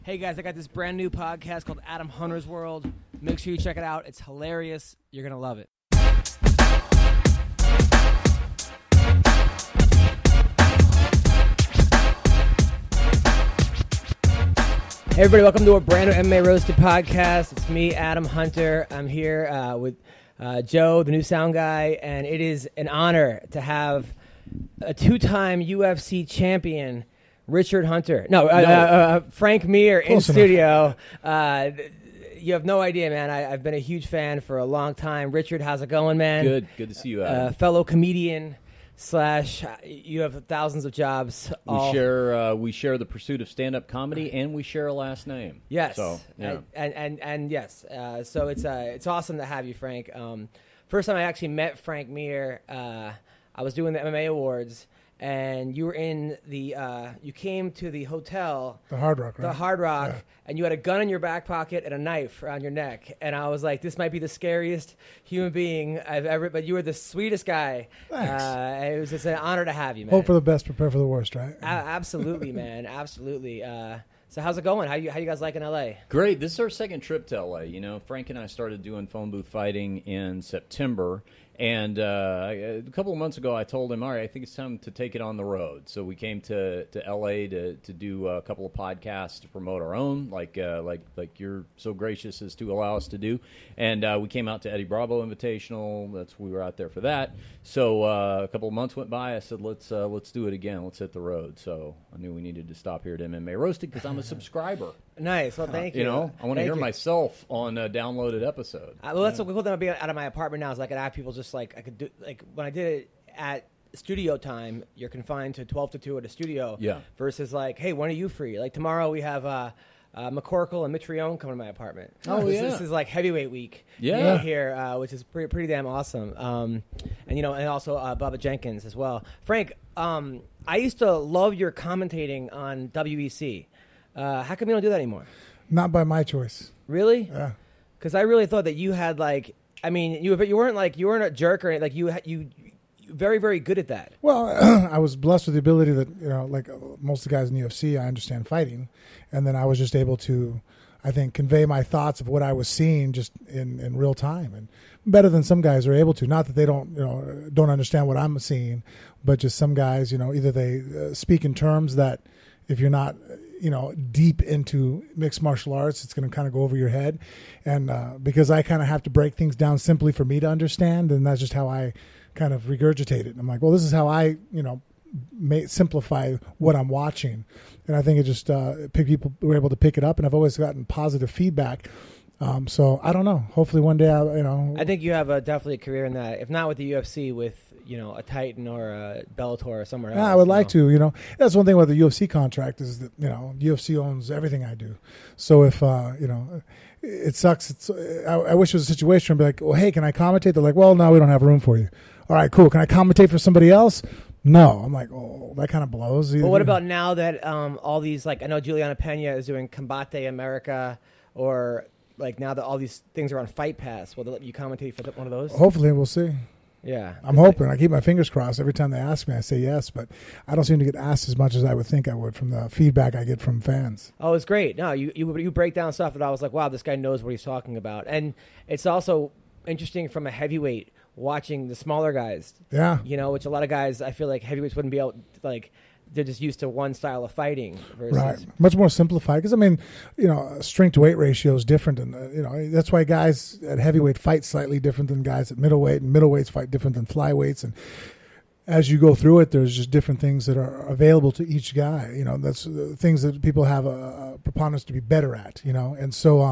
Hey guys, I got this brand new podcast called Adam Hunter's World. Make sure you check it out. It's hilarious. You're going to love it. Hey everybody, welcome to a brand new MMA Roasted podcast. It's me, Adam Hunter. I'm here with Joe, the new sound guy, and it is an honor to have a two-time UFC champion, Richard Hunter. Frank Mir in studio. You have no idea, man. I've been a huge fan for a long time. Richard, how's it going, man? Good to see you, Adam. Fellow comedian / you have thousands of jobs. We share the pursuit of stand-up comedy, and we share a last name. Yes. So, yeah. And yes. So it's awesome to have you, Frank. First time I actually met Frank Mir, I was doing the MMA Awards. And you were in the, you came to the hotel. The Hard Rock, right? The Hard Rock, yeah. And you had a gun in your back pocket and a knife around your neck. And I was like, this might be the scariest human being I've ever, but you were the sweetest guy. Thanks. It was just an honor to have you, man. Hope for the best, prepare for the worst, right? Absolutely, man. Absolutely. So how's it going? How you guys like in LA? Great. This is our second trip to LA. You know, Frank and I started doing phone booth fighting in September. And a couple of months ago, I told him, all right, I think it's time to take it on the road. So we came to L.A. to do a couple of podcasts to promote our own, like you're so gracious as to allow us to do. And we came out to Eddie Bravo Invitational. We were out there for that. So a couple of months went by. I said, let's do it again. Let's hit the road. So I knew we needed to stop here at MMA Roasted because I'm a subscriber. Nice. Well, thank you. You know, I want to hear myself on a downloaded episode. Well, that's what cool thing about being out of my apartment now is I could have people just like I could do like when I did it at studio time. You're confined to 12 to 2 at a studio. Yeah. Versus like, hey, when are you free? Like tomorrow we have McCorkle and Mitrione coming to my apartment. This is like heavyweight week. Yeah. Here, which is pretty damn awesome. And also Bubba Jenkins as well. Frank, I used to love your commentating on WEC. How come you don't do that anymore? Not by my choice. Really? Yeah. Because I really thought that you had like, I mean, you weren't a jerk or anything. Like you very, very good at that. Well, I was blessed with the ability that, like most of the guys in the UFC, I understand fighting. And then I was just able to, I think, convey my thoughts of what I was seeing just in real time. And better than some guys are able to. Not that they don't understand what I'm seeing, but just some guys, either they speak in terms that if you're not, deep into mixed martial arts, it's going to kind of go over your head. And because I kind of have to break things down simply for me to understand, and that's just how I kind of regurgitate it. And I'm like, well, this is how I, simplify what I'm watching. And I think it just people were able to pick it up, and I've always gotten positive feedback. So I don't know. Hopefully one day, I think you have definitely a career in that. If not with the UFC, with a Titan or a Bellator or somewhere else. I would like to. That's one thing with the UFC contract is that UFC owns everything I do. So if it sucks. I wish it was a situation where I'd be like, well, hey, can I commentate? They're like, well, no, we don't have room for you. All right, cool. Can I commentate for somebody else? No. I'm like, oh, that kind of blows. But what about now that all these, like, I know Juliana Pena is doing Combate America, or like now that all these things are on Fight Pass, will they let you commentate for one of those? Hopefully, we'll see. Yeah. I'm hoping. I keep my fingers crossed. Every time they ask me, I say yes, but I don't seem to get asked as much as I would think I would from the feedback I get from fans. Oh, it's great. No, you break down stuff that I was like, wow, this guy knows what he's talking about. And it's also interesting from a heavyweight watching the smaller guys. Yeah. Which a lot of guys, I feel like heavyweights wouldn't be able, like, they're just used to one style of fighting. Versus right. Much more simplified. Because, strength to weight ratio is different. And, that's why guys at heavyweight fight slightly different than guys at middleweight. And middleweights fight different than flyweights. And as you go through it, there's just different things that are available to each guy. That's the things that people have a preponderance to be better at, And so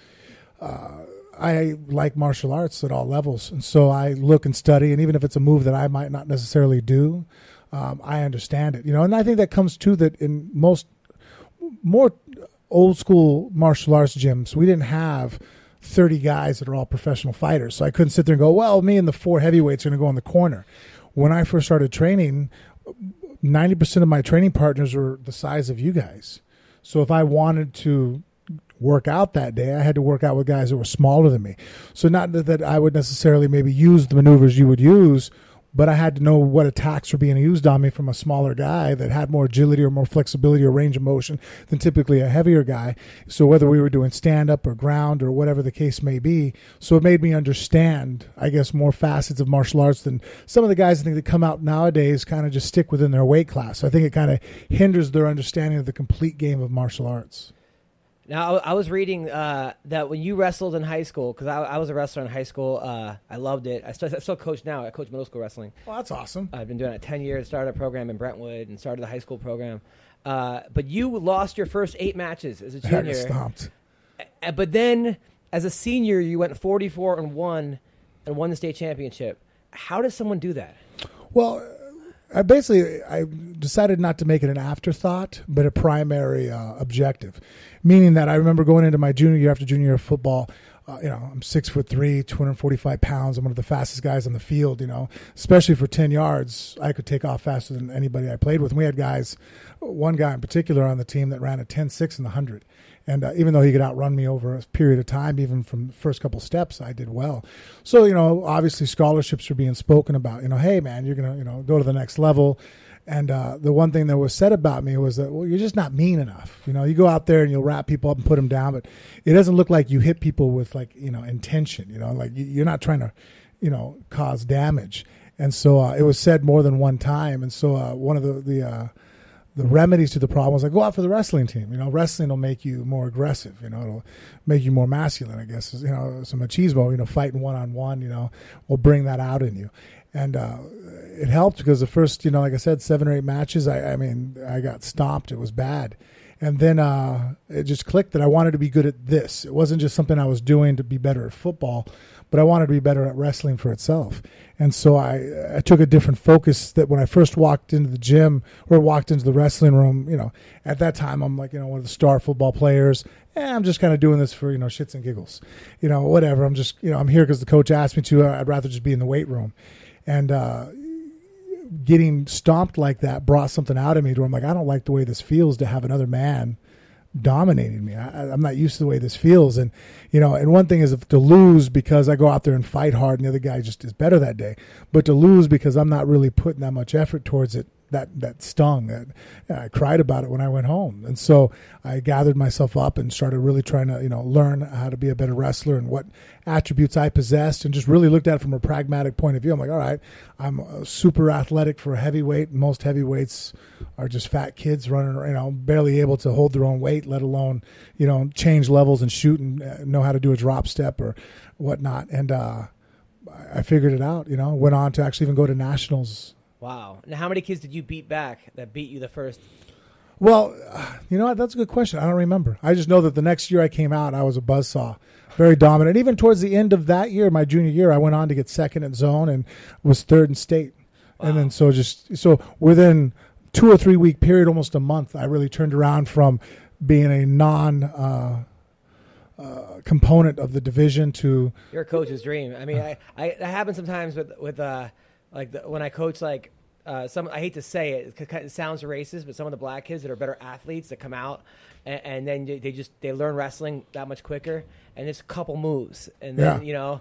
I like martial arts at all levels. And so I look and study. And even if it's a move that I might not necessarily do, I understand it, and I think that comes to that in more old school martial arts gyms. We didn't have 30 guys that are all professional fighters. So I couldn't sit there and go, well, me and the 4 heavyweights are going to go in the corner. When I first started training, 90% of my training partners were the size of you guys. So if I wanted to work out that day, I had to work out with guys that were smaller than me. So not that I would necessarily maybe use the maneuvers you would use, but I had to know what attacks were being used on me from a smaller guy that had more agility or more flexibility or range of motion than typically a heavier guy. So whether we were doing stand-up or ground or whatever the case may be, so it made me understand, I guess, more facets of martial arts than some of the guys I think that come out nowadays kind of just stick within their weight class. So I think it kind of hinders their understanding of the complete game of martial arts. Now, I was reading that when you wrestled in high school, because I was a wrestler in high school, I loved it. I still coach now. I coach middle school wrestling. Well, that's awesome. I've been doing it 10 years, started a program in Brentwood, and started the high school program. But you lost your first 8 matches as a junior. Stomped. But then, as a senior, you went 44-1 and won the state championship. How does someone do that? Well, I decided not to make it an afterthought, but a primary objective. Meaning that I remember going into my junior year, after junior year of football, I'm 6'3", 245 pounds. I'm one of the fastest guys on the field, especially for 10 yards. I could take off faster than anybody I played with. And we had one guy in particular on the team that ran a 10.6 in the 100. And even though he could outrun me over a period of time, even from the first couple steps, I did well. So, obviously scholarships were being spoken about. Hey, man, you're going to, go to the next level. And the one thing that was said about me was that, well, you're just not mean enough. You go out there and you'll wrap people up and put them down, but it doesn't look like you hit people with, intention. You're not trying to, cause damage. And so it was said more than one time. And so one of the remedies to the problem was go out for the wrestling team. Wrestling will make you more aggressive. It'll make you more masculine, I guess. Some machismo, fighting one-on-one, will bring that out in you. And it helped because the first, like I said, 7 or 8 matches, I got stomped. It was bad. And then it just clicked that I wanted to be good at this. It wasn't just something I was doing to be better at football, but I wanted to be better at wrestling for itself. And so I took a different focus that when I first walked into the gym or walked into the wrestling room, at that time I'm one of the star football players. I'm just kind of doing this for, shits and giggles, whatever. I'm just, I'm here because the coach asked me to. I'd rather just be in the weight room. And getting stomped like that brought something out of me to where I'm I don't like the way this feels to have another man dominating me. I'm not used to the way this feels. And, and one thing is to lose because I go out there and fight hard and the other guy just is better that day. But to lose because I'm not really putting that much effort towards it, that stung. I cried about it when I went home. And so I gathered myself up and started really trying to, learn how to be a better wrestler and what attributes I possessed, and just really looked at it from a pragmatic point of view. I'm all right, I'm super athletic for a heavyweight. Most heavyweights are just fat kids running, barely able to hold their own weight, let alone, change levels and shoot and know how to do a drop step or whatnot. And I figured it out, went on to actually even go to nationals. Wow. Now, how many kids did you beat back that beat you the first? Well, you know what? That's a good question. I don't remember. I just know that the next year I came out, I was a buzzsaw, very dominant. Even towards the end of that year, my junior year, I went on to get second in zone and was third in state. Wow. And then so within 2 or 3 week period, almost a month, I really turned around from being a component of the division to your coach's dream. I mean, that happens sometimes with when I coach some. I hate to say it, it sounds racist, but some of the black kids that are better athletes that come out and then they learn wrestling that much quicker, and it's a couple moves, and then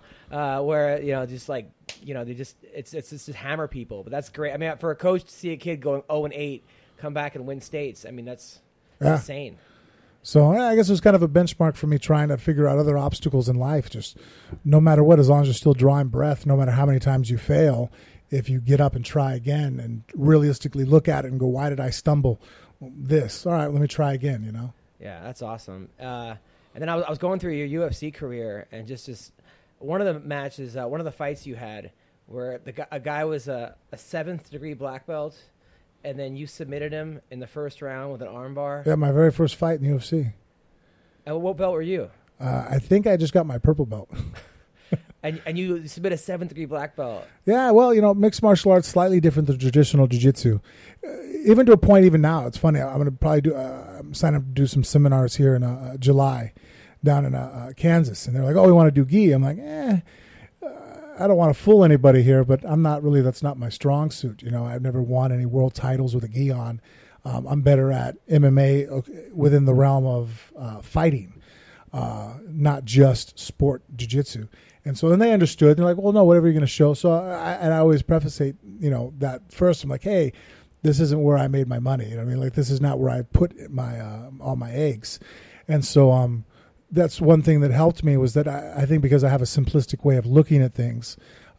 it's just hammer people. But that's great. I mean, for a coach to see a kid going 0-8 come back and win states, I mean that's insane. So I guess it was kind of a benchmark for me trying to figure out other obstacles in life. Just no matter what, as long as you're still drawing breath, no matter how many times you fail, if you get up and try again and realistically look at it and go, why did I stumble this? All right, let me try again, Yeah, that's awesome. And then I was going through your UFC career, and just one of the matches, one of the fights you had where a guy was a 7th degree black belt, and then you submitted him in the first round with an armbar. Yeah, my very first fight in the UFC. And what belt were you? I think I just got my purple belt. And you submit a 7th degree black belt. Yeah, well, mixed martial arts slightly different than traditional jiu-jitsu. Even to a point, even now, it's funny. I'm going to probably I'm signing up to do some seminars here in July down in Kansas, and they're like, "Oh, we want to do gi." I'm like, I don't want to fool anybody here, but I'm not really. That's not my strong suit. I've never won any world titles with a gi on. I'm better at MMA within the realm of fighting, not just sport jiu-jitsu. And so then they understood. They're like, well, no, whatever you're going to show. So I always preface it, that first. I'm like, hey, this isn't where I made my money. You know what I mean? Like, this is not where I put my all my eggs. And so that's one thing that helped me was that I think because I have a simplistic way of looking at things,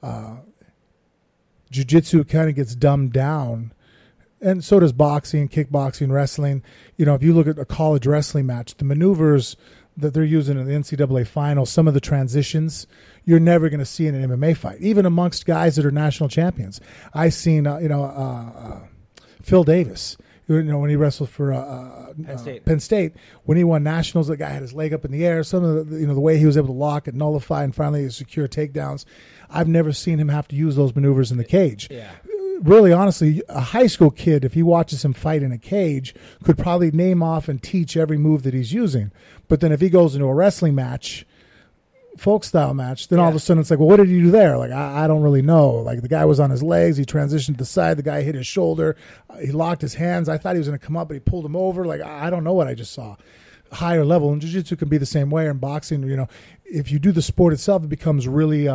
jiu-jitsu kind of gets dumbed down. And so does boxing, kickboxing, wrestling. If you look at a college wrestling match, the maneuvers that they're using in the NCAA final, some of the transitions, you're never going to see in an MMA fight, even amongst guys that are national champions. I've seen, Phil Davis, when he wrestled for Penn State, when he won nationals, the guy had his leg up in the air. Some of the, the way he was able to lock and nullify and finally secure takedowns. I've never seen him have to use those maneuvers in the cage. Yeah. Really, honestly, a high school kid, if he watches him fight in a cage, could probably name off and teach every move that he's using. But then if he goes into a wrestling match, folk style match, then all of a sudden it's like, well, what did he do there? Like, I don't really know. Like, the guy was on his legs. He transitioned to the side. The guy hit his shoulder. He locked his hands. I thought he was going to come up, but he pulled him over. Like, I don't know what I just saw. Higher level. And jiu-jitsu can be the same way. And boxing, if you do the sport itself, it becomes really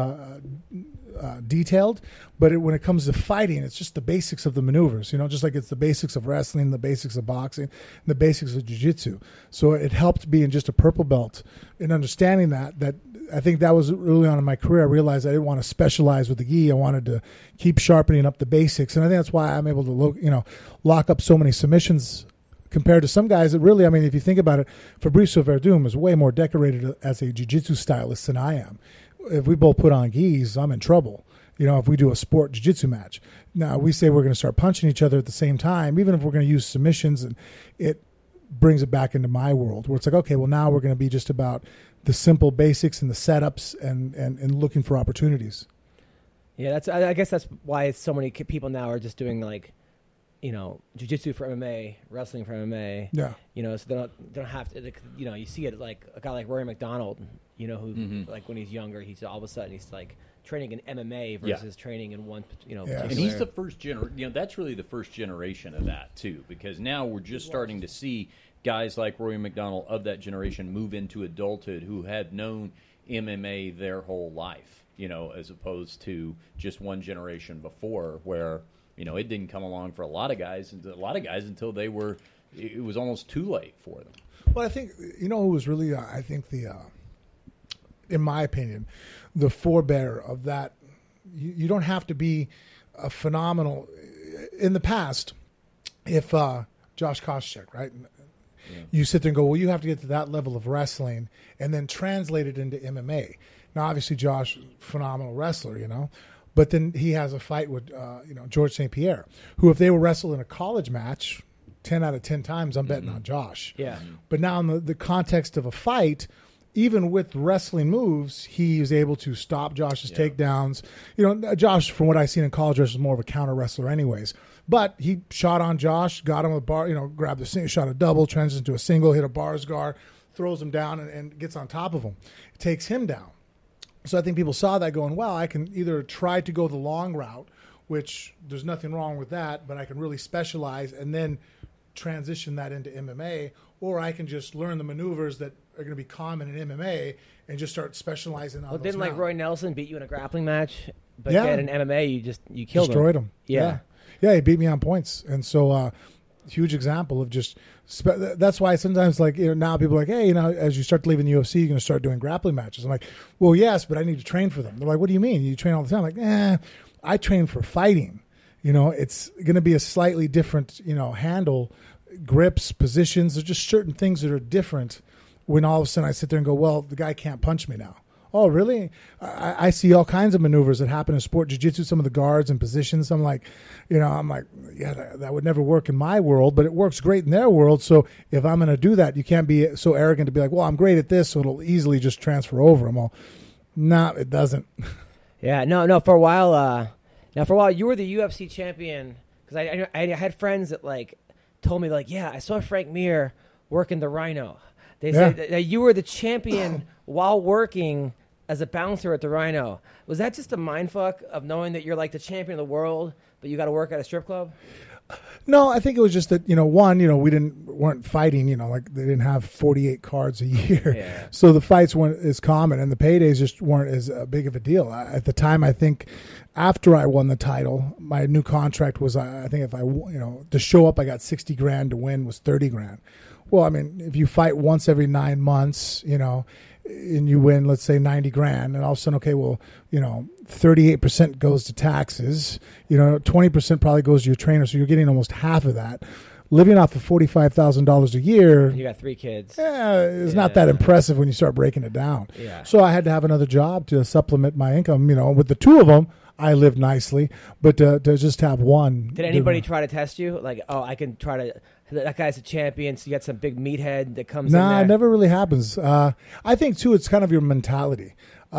detailed, but when it comes to fighting, it's just the basics of the maneuvers, just like it's the basics of wrestling, the basics of boxing, and the basics of jiu-jitsu. So it helped being just a purple belt and understanding that I think that was early on in my career. I realized I didn't want to specialize with the gi. I wanted to keep sharpening up the basics, and I think that's why I'm able to lock up so many submissions compared to some guys that really, if you think about it, Fabricio Verdum is way more decorated as a jiu-jitsu stylist than I am. If we both put on gis, I'm in trouble. If we do a sport jiu-jitsu match. Now, we say we're going to start punching each other at the same time, even if we're going to use submissions, and it brings it back into my world where it's like, okay, well, now we're going to be just about the simple basics and the setups and looking for opportunities. Yeah, I guess that's why so many people now are just doing jiu-jitsu for MMA, wrestling for MMA. Yeah. So they don't have to, you see it like a guy like Rory McDonald, who like when he's younger, he's all of a sudden he's like training in MMA versus training in one, And he's the first generation. That's really the first generation of that too, because now we're just starting to see guys like Rory McDonald of that generation move into adulthood who had known MMA their whole life, as opposed to just one generation before where, it didn't come along for a lot of guys until it was almost too late for them. Well, I think, who was really, I think in my opinion, the forebearer of that, you don't have to be a phenomenal. In the past, if Josh Koscheck, right? Yeah. You sit there and go, well, you have to get to that level of wrestling and then translate it into MMA. Now, obviously, Josh, phenomenal wrestler, but then he has a fight with, George St. Pierre, who if they were wrestled in a college match, 10 out of 10 times, I'm betting on Josh. Yeah. But now in the context of a fight, even with wrestling moves, he was able to stop Josh's takedowns. Josh, from what I've seen in college, was more of a counter wrestler anyways. But he shot on Josh, got him a bar, grabbed the single, shot a double, transitions to a single, hit a bars guard, throws him down and gets on top of him. It takes him down. So I think people saw that going, well, I can either try to go the long route, which there's nothing wrong with that, but I can really specialize and then transition that into MMA, or I can just learn the maneuvers that are going to be common in MMA and just start specializing on those. Didn't now. Roy Nelson beat you in a grappling match? But then in MMA, you killed destroyed him. Yeah, he beat me on points. And so huge example of just that's why sometimes now people are like, hey, as you start to leave in the UFC, you're going to start doing grappling matches. I'm like, well, yes, but I need to train for them. They're like, what do you mean? You train all the time? I'm like, I train for fighting. It's going to be a slightly different, handle, grips, positions. There's just certain things that are different when all of a sudden I sit there and go, well, the guy can't punch me now. Oh, really? I see all kinds of maneuvers that happen in sport jiu-jitsu, some of the guards and positions. I'm like, yeah, that would never work in my world, but it works great in their world. So if I'm going to do that, you can't be so arrogant to be like, well, I'm great at this, so it'll easily just transfer over. I'm all, no, it doesn't. Yeah, no. For a while, you were the UFC champion because I had friends that told me yeah, I saw Frank Mir working the Rhino. They said that you were the champion while working as a bouncer at the Rhino. Was that just a mindfuck of knowing that you're the champion of the world, but you got to work at a strip club? No, I think it was just that, one, we weren't fighting, like they didn't have 48 cards a year. Yeah. So the fights weren't as common and the paydays just weren't as big of a deal. At the time, I think after I won the title, my new contract was, I think if I, to show up, I got 60 grand, to win was 30 grand. Well, I mean, if you fight once every 9 months, and you win, let's say 90 grand, and all of a sudden, okay, well, 38% goes to taxes, 20% probably goes to your trainer. So you're getting almost half of that. Living off of $45,000 a year. You got 3 kids. Yeah, it's not that impressive when you start breaking it down. Yeah. So I had to have another job to supplement my income. With the 2 of them, I lived nicely, but to just have one. Did anybody try to test you? Like, oh, I can try to. That guy's a champion, so you got some big meathead that comes in there. Nah, it never really happens. I think, too, it's kind of your mentality,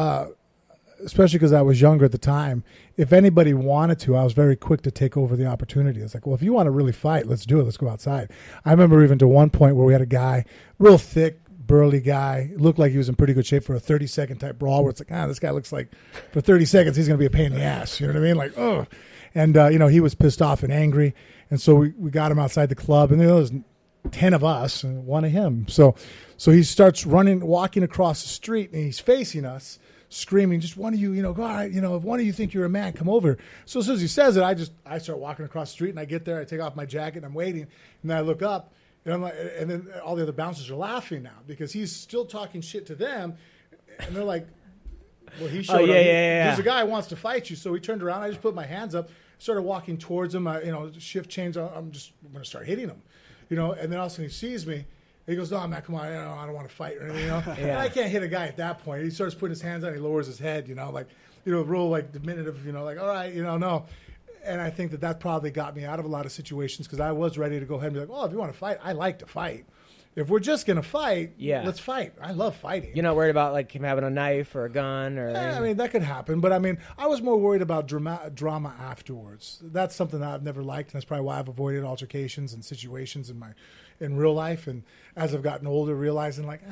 especially because I was younger at the time. If anybody wanted to, I was very quick to take over the opportunity. It's like, well, if you want to really fight, let's do it. Let's go outside. I remember even to one point where we had a guy, real thick, burly guy, looked like he was in pretty good shape for a 30-second type brawl where it's like, this guy looks like for 30 seconds he's going to be a pain in the ass. You know what I mean? Like, oh. And, he was pissed off and angry. And so we got him outside the club, and there was 10 of us and 1 of him. So he starts walking across the street, and he's facing us, screaming, just one of you, go, all right, if one of you think you're a man, come over. So as soon as he says it, I start walking across the street, and I get there, I take off my jacket, and I'm waiting, and then I look up, and I'm like, and then all the other bouncers are laughing now because he's still talking shit to them, and they're like, well, he showed up. There's a guy who wants to fight you. So he turned around, I just put my hands up, started walking towards him. Shift change. I'm going to start hitting him, and then all of a sudden he sees me. He goes, no, man, come on. I don't want to fight or anything, And I can't hit a guy at that point. He starts putting his hands out. He lowers his head, real like diminutive, like, all right, no. And I think that probably got me out of a lot of situations because I was ready to go ahead and be like, oh, if you want to fight, I like to fight. If we're just going to fight, let's fight. I love fighting. You're not worried about like him having a knife or a gun or I mean, that could happen. But, I mean, I was more worried about drama afterwards. That's something that I've never liked, and that's probably why I've avoided altercations and situations in real life. And as I've gotten older, realizing like,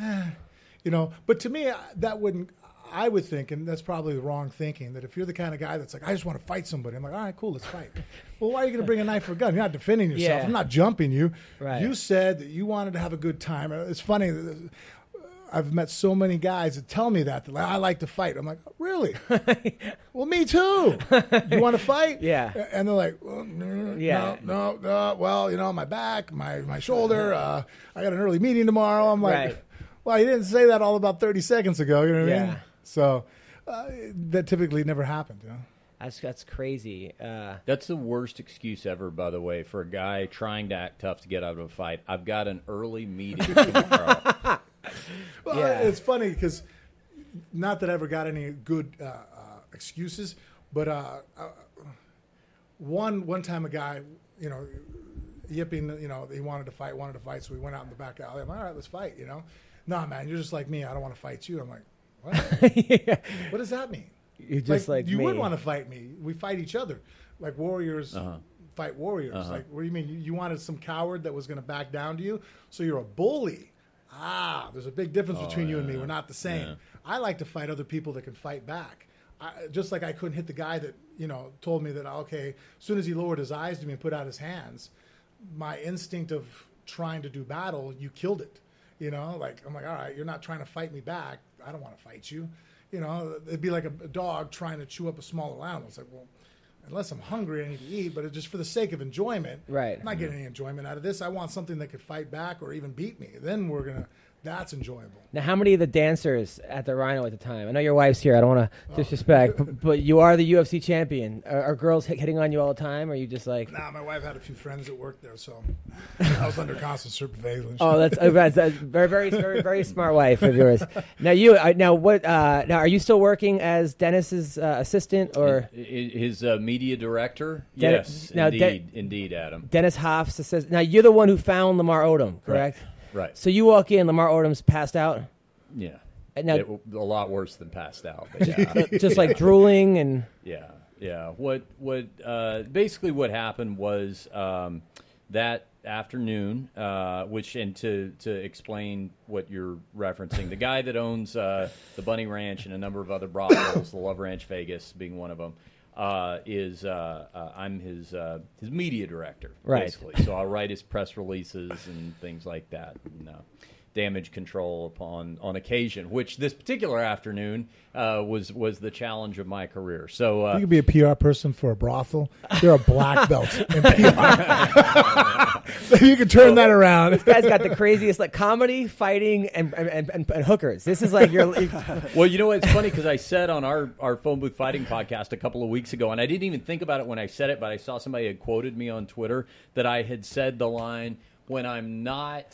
But to me, I would think, and that's probably the wrong thinking, that if you're the kind of guy that's like, I just want to fight somebody, I'm like, all right, cool, let's fight. Well, why are you going to bring a knife or a gun? You're not defending yourself. Yeah. I'm not jumping you. Right. You said that you wanted to have a good time. It's funny. I've met so many guys that tell me that. They're like, I like to fight. I'm like, really? Well, me too. You want to fight? Yeah. And they're like, well, no. Well, my back, my shoulder. I got an early meeting tomorrow. I'm like, right. Well, you didn't say that all about 30 seconds ago. You know what I mean? Yeah. So that typically never happened. That's crazy. That's the worst excuse ever, by the way, for a guy trying to act tough to get out of a fight. I've got an early meeting tomorrow. It's funny because not that I ever got any good excuses, but one time a guy, yipping, he wanted to fight, so we went out in the back alley. I'm like, all right, let's fight, No, man, you're just like me. I don't want to fight you. I'm like, what? Yeah. What does that mean? You're just like you me. would want to fight me. We fight each other, like warriors fight warriors. Like, what do you mean? You wanted some coward that was going to back down to you, so you're a bully. There's a big difference between you and me. We're not the same. Yeah. I like to fight other people that can fight back. Just like I couldn't hit the guy that told me that as soon as he lowered his eyes to me and put out his hands, my instinct of trying to do battle, you killed it. Like I'm like, all right, you're not trying to fight me back. I don't want to fight you. It'd be like a dog trying to chew up a smaller animal. It's like, well, unless I'm hungry, I need to eat, but it's just for the sake of enjoyment. Right. I'm not getting any enjoyment out of this. I want something that could fight back or even beat me. Then that's enjoyable. Now, how many of the dancers at the Rhino at the time? I know your wife's here. I don't want to disrespect, but you are the UFC champion. Are girls hitting on you all the time? Or are you just like... Nah, my wife had a few friends that worked there, so I was under constant supervision. Oh, that's very, very, very smart wife of yours. Now, now are you still working as Dennis's assistant or his media director? Yes, indeed, Adam. Dennis Hoff's assistant. Now, you're the one who found Lamar Odom, correct? Right. So you walk in, Lamar Odom's passed out? Yeah. Now, a lot worse than passed out. But yeah. Just like drooling and... Yeah. What basically what happened was that afternoon, and to explain what you're referencing, the guy that owns the Bunny Ranch and a number of other brothels, the Love Ranch Vegas being one of them, I'm his media director, Right. basically. So I'll write his press releases and things like that. And, damage control on occasion, which this particular afternoon was the challenge of my career. So You could be a PR person for a brothel. You're a black belt in PR. You could turn that around. This guy's got the craziest like comedy, fighting, and hookers. This is like your. Well, you know what? It's funny because I said on our Phone Booth Fighting podcast a couple of weeks ago, and I didn't even think about it when I said it, but I saw somebody had quoted me on Twitter that I had said the line, when I'm not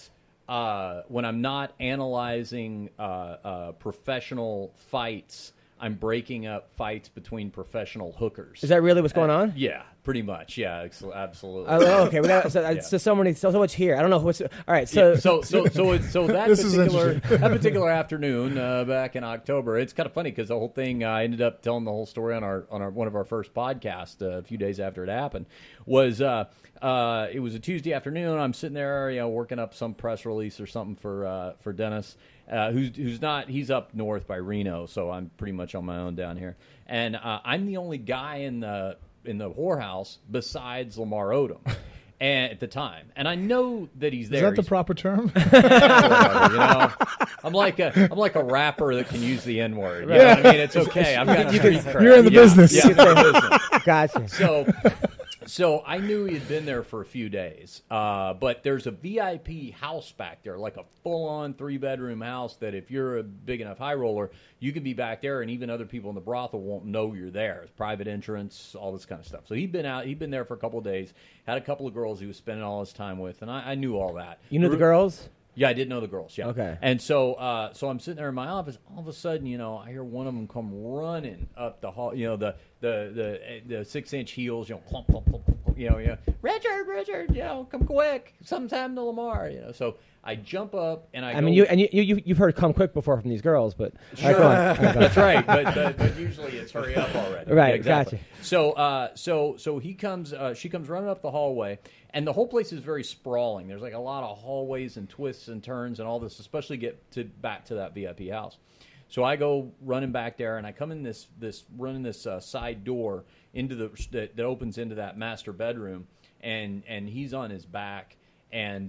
analyzing professional fights, I'm breaking up fights between professional hookers. Is that really what's going on? Yeah, pretty much. Yeah, absolutely. Oh, okay, we got so much here. I don't know what's all right. So yeah, so that This is particular afternoon back in October, it's kind of funny because the whole thing, I ended up telling the whole story on our one of our first podcasts a few days after it happened. Was it was a Tuesday afternoon? I'm sitting there, working up some press release or something for Dennis. He's up north by Reno, so I'm pretty much on my own down here, and I'm the only guy in the whorehouse besides Lamar Odom, and at the time, and I know that he's there. Is that the proper term? I'm like a rapper that can use the N-word. You know what I mean? It's okay. I've got street cred. You're in the business. Yeah, I'm in the business. gotcha. So I knew he had been there for a few days, but there's a VIP house back there, like a full-on 3-bedroom house that if you're a big enough high roller, you can be back there, and even other people in the brothel won't know you're there. It's private entrance, all this kind of stuff. So he'd been there for a couple of days, had a couple of girls he was spending all his time with, and I knew all that. You knew the girls? Yeah, I did know the girls. Yeah. Okay. And so, so I'm sitting there in my office. All of a sudden, I hear one of them come running up the hall. The 6-inch heels. Clomp, clomp, clomp, clomp, Richard, come quick. Something's happened to Lamar. So I jump up and I. I mean, you've heard "come quick" before from these girls, but sure. All right, go on. That's right. But usually it's hurry up already. Right. Yeah, exactly. Gotcha. So he comes. She comes running up the hallway. And the whole place is very sprawling. There's like a lot of hallways and twists and turns and all this, especially back to that VIP house. So I go running back there, and I come in this side door into that opens into that master bedroom, and he's on his back, and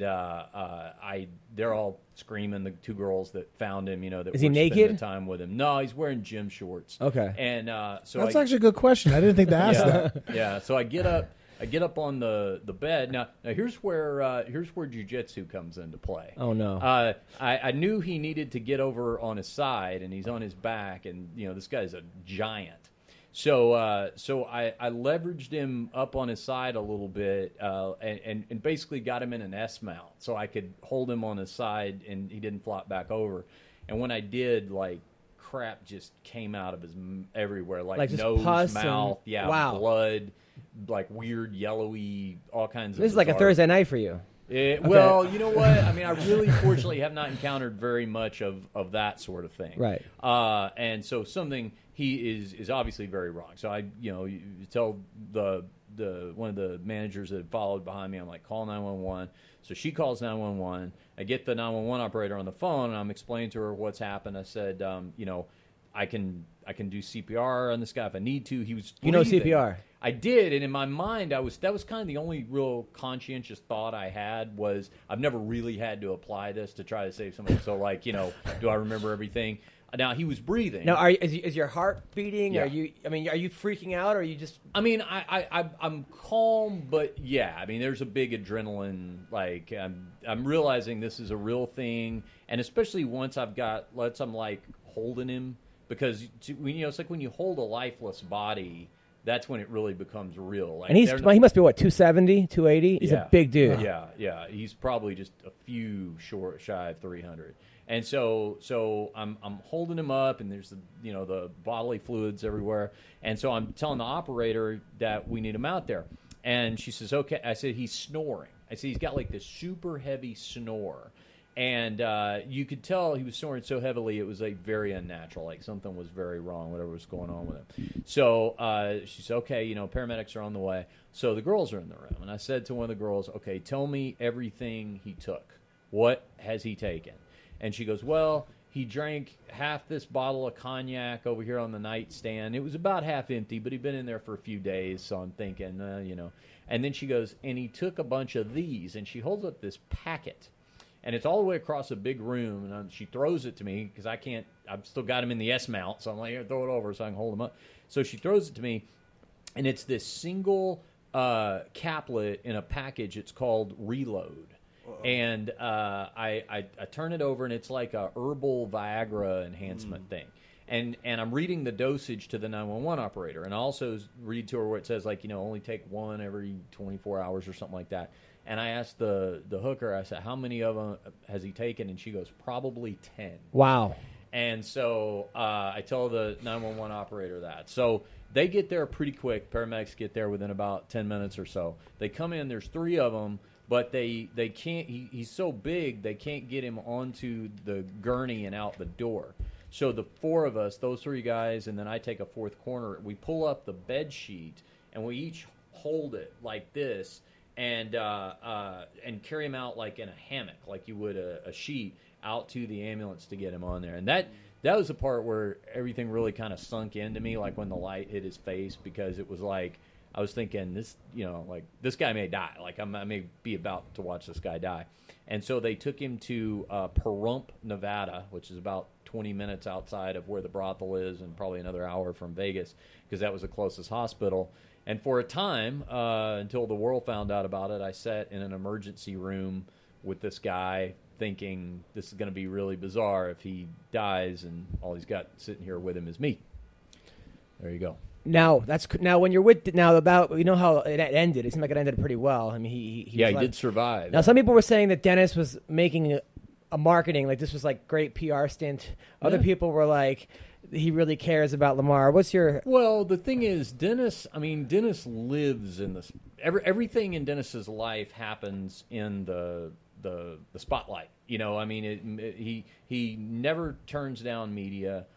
they're all screaming. The two girls that found him, that is he were naked? spending time with him. No, he's wearing gym shorts. Okay, and so that's actually a good question. I didn't think to ask that. Yeah. So I get up on the bed. Now here's where jiu-jitsu comes into play. Oh no! I knew he needed to get over on his side, and he's on his back, and this guy's a giant. So I leveraged him up on his side a little bit, and basically got him in an S mount, so I could hold him on his side, and he didn't flop back over. And when I did, crap just came out of his everywhere, like nose, pus mouth, wow. blood. Like weird yellowy, all kinds of. This is like a Thursday night for you. Well, you know what? I mean, I really, fortunately, have not encountered very much of that sort of thing. Right. And so something he is obviously very wrong. So you tell the one of the managers that had followed behind me, I'm like, call 911. So she calls 911. I get the 911 operator on the phone, and I'm explaining to her what's happened. I said, I can do CPR on this guy if I need to. He was breathing. CPR. I did, and in my mind, that was kind of the only real conscientious thought I had was I've never really had to apply this to try to save somebody. So, do I remember everything? Now he was breathing. Now, is your heart beating? Yeah. Are you freaking out, or are you just? I mean, I'm calm, but yeah, I mean, there's a big adrenaline. I'm realizing this is a real thing, and especially once I'm holding him, because it's like when you hold a lifeless body. That's when it really becomes real. And he must be, what, 270, 280? He's a big dude. Yeah. He's probably just a few shy of 300. And so I'm holding him up, and there's the bodily fluids everywhere. And so I'm telling the operator that we need him out there. And she says, okay. I said, he's snoring. I said, he's got like this super heavy snore. And you could tell he was snoring so heavily it was very unnatural, like something was very wrong, whatever was going on with him. So she said, okay, paramedics are on the way. So the girls are in the room. And I said to one of the girls, okay, tell me everything he took. What has he taken? And she goes, well, he drank half this bottle of cognac over here on the nightstand. It was about half empty, but he'd been in there for a few days, so I'm thinking, And then she goes, and he took a bunch of these, and she holds up this packet, and it's all the way across a big room, and she throws it to me because I've still got him in the S-mount, so I'm like, here, throw it over so I can hold him up. So she throws it to me, and it's this single caplet in a package. It's called Reload. And I turn it over, and it's like a herbal Viagra enhancement thing. And I'm reading the dosage to the 911 operator. And I also read to her where it says, only take one every 24 hours or something like that. And I asked the hooker, I said, how many of them has he taken? And she goes, probably 10. Wow. And so I tell the 911 operator that. So they get there pretty quick. Paramedics get there within about 10 minutes or so. They come in. There's 3 of them. But they can't. He's so big they can't get him onto the gurney and out the door. So the 4 of us, those 3 guys, and then I take a 4th corner. We pull up the bed sheet and we each hold it like this and carry him out like in a hammock, like you would a sheet, out to the ambulance to get him on there. And that was the part where everything really kind of sunk into me, like when the light hit his face, because it was like. I was thinking this guy may die. Like I may be about to watch this guy die. And so they took him to Pahrump, Nevada, which is about 20 minutes outside of where the brothel is and probably another hour from Vegas, because that was the closest hospital. And for a time, until the world found out about it, I sat in an emergency room with this guy thinking this is going to be really bizarre if he dies and all he's got sitting here with him is me. There you go. Now when you're with about how it ended. It seemed like it ended pretty well. I mean, he did survive. Now some people were saying that Dennis was making a marketing, like this was like great PR stint. Other people were like, he really cares about Lamar. What's your? Well, the thing is, Dennis lives in this. Everything in Dennis's life happens in the spotlight. He never turns down media.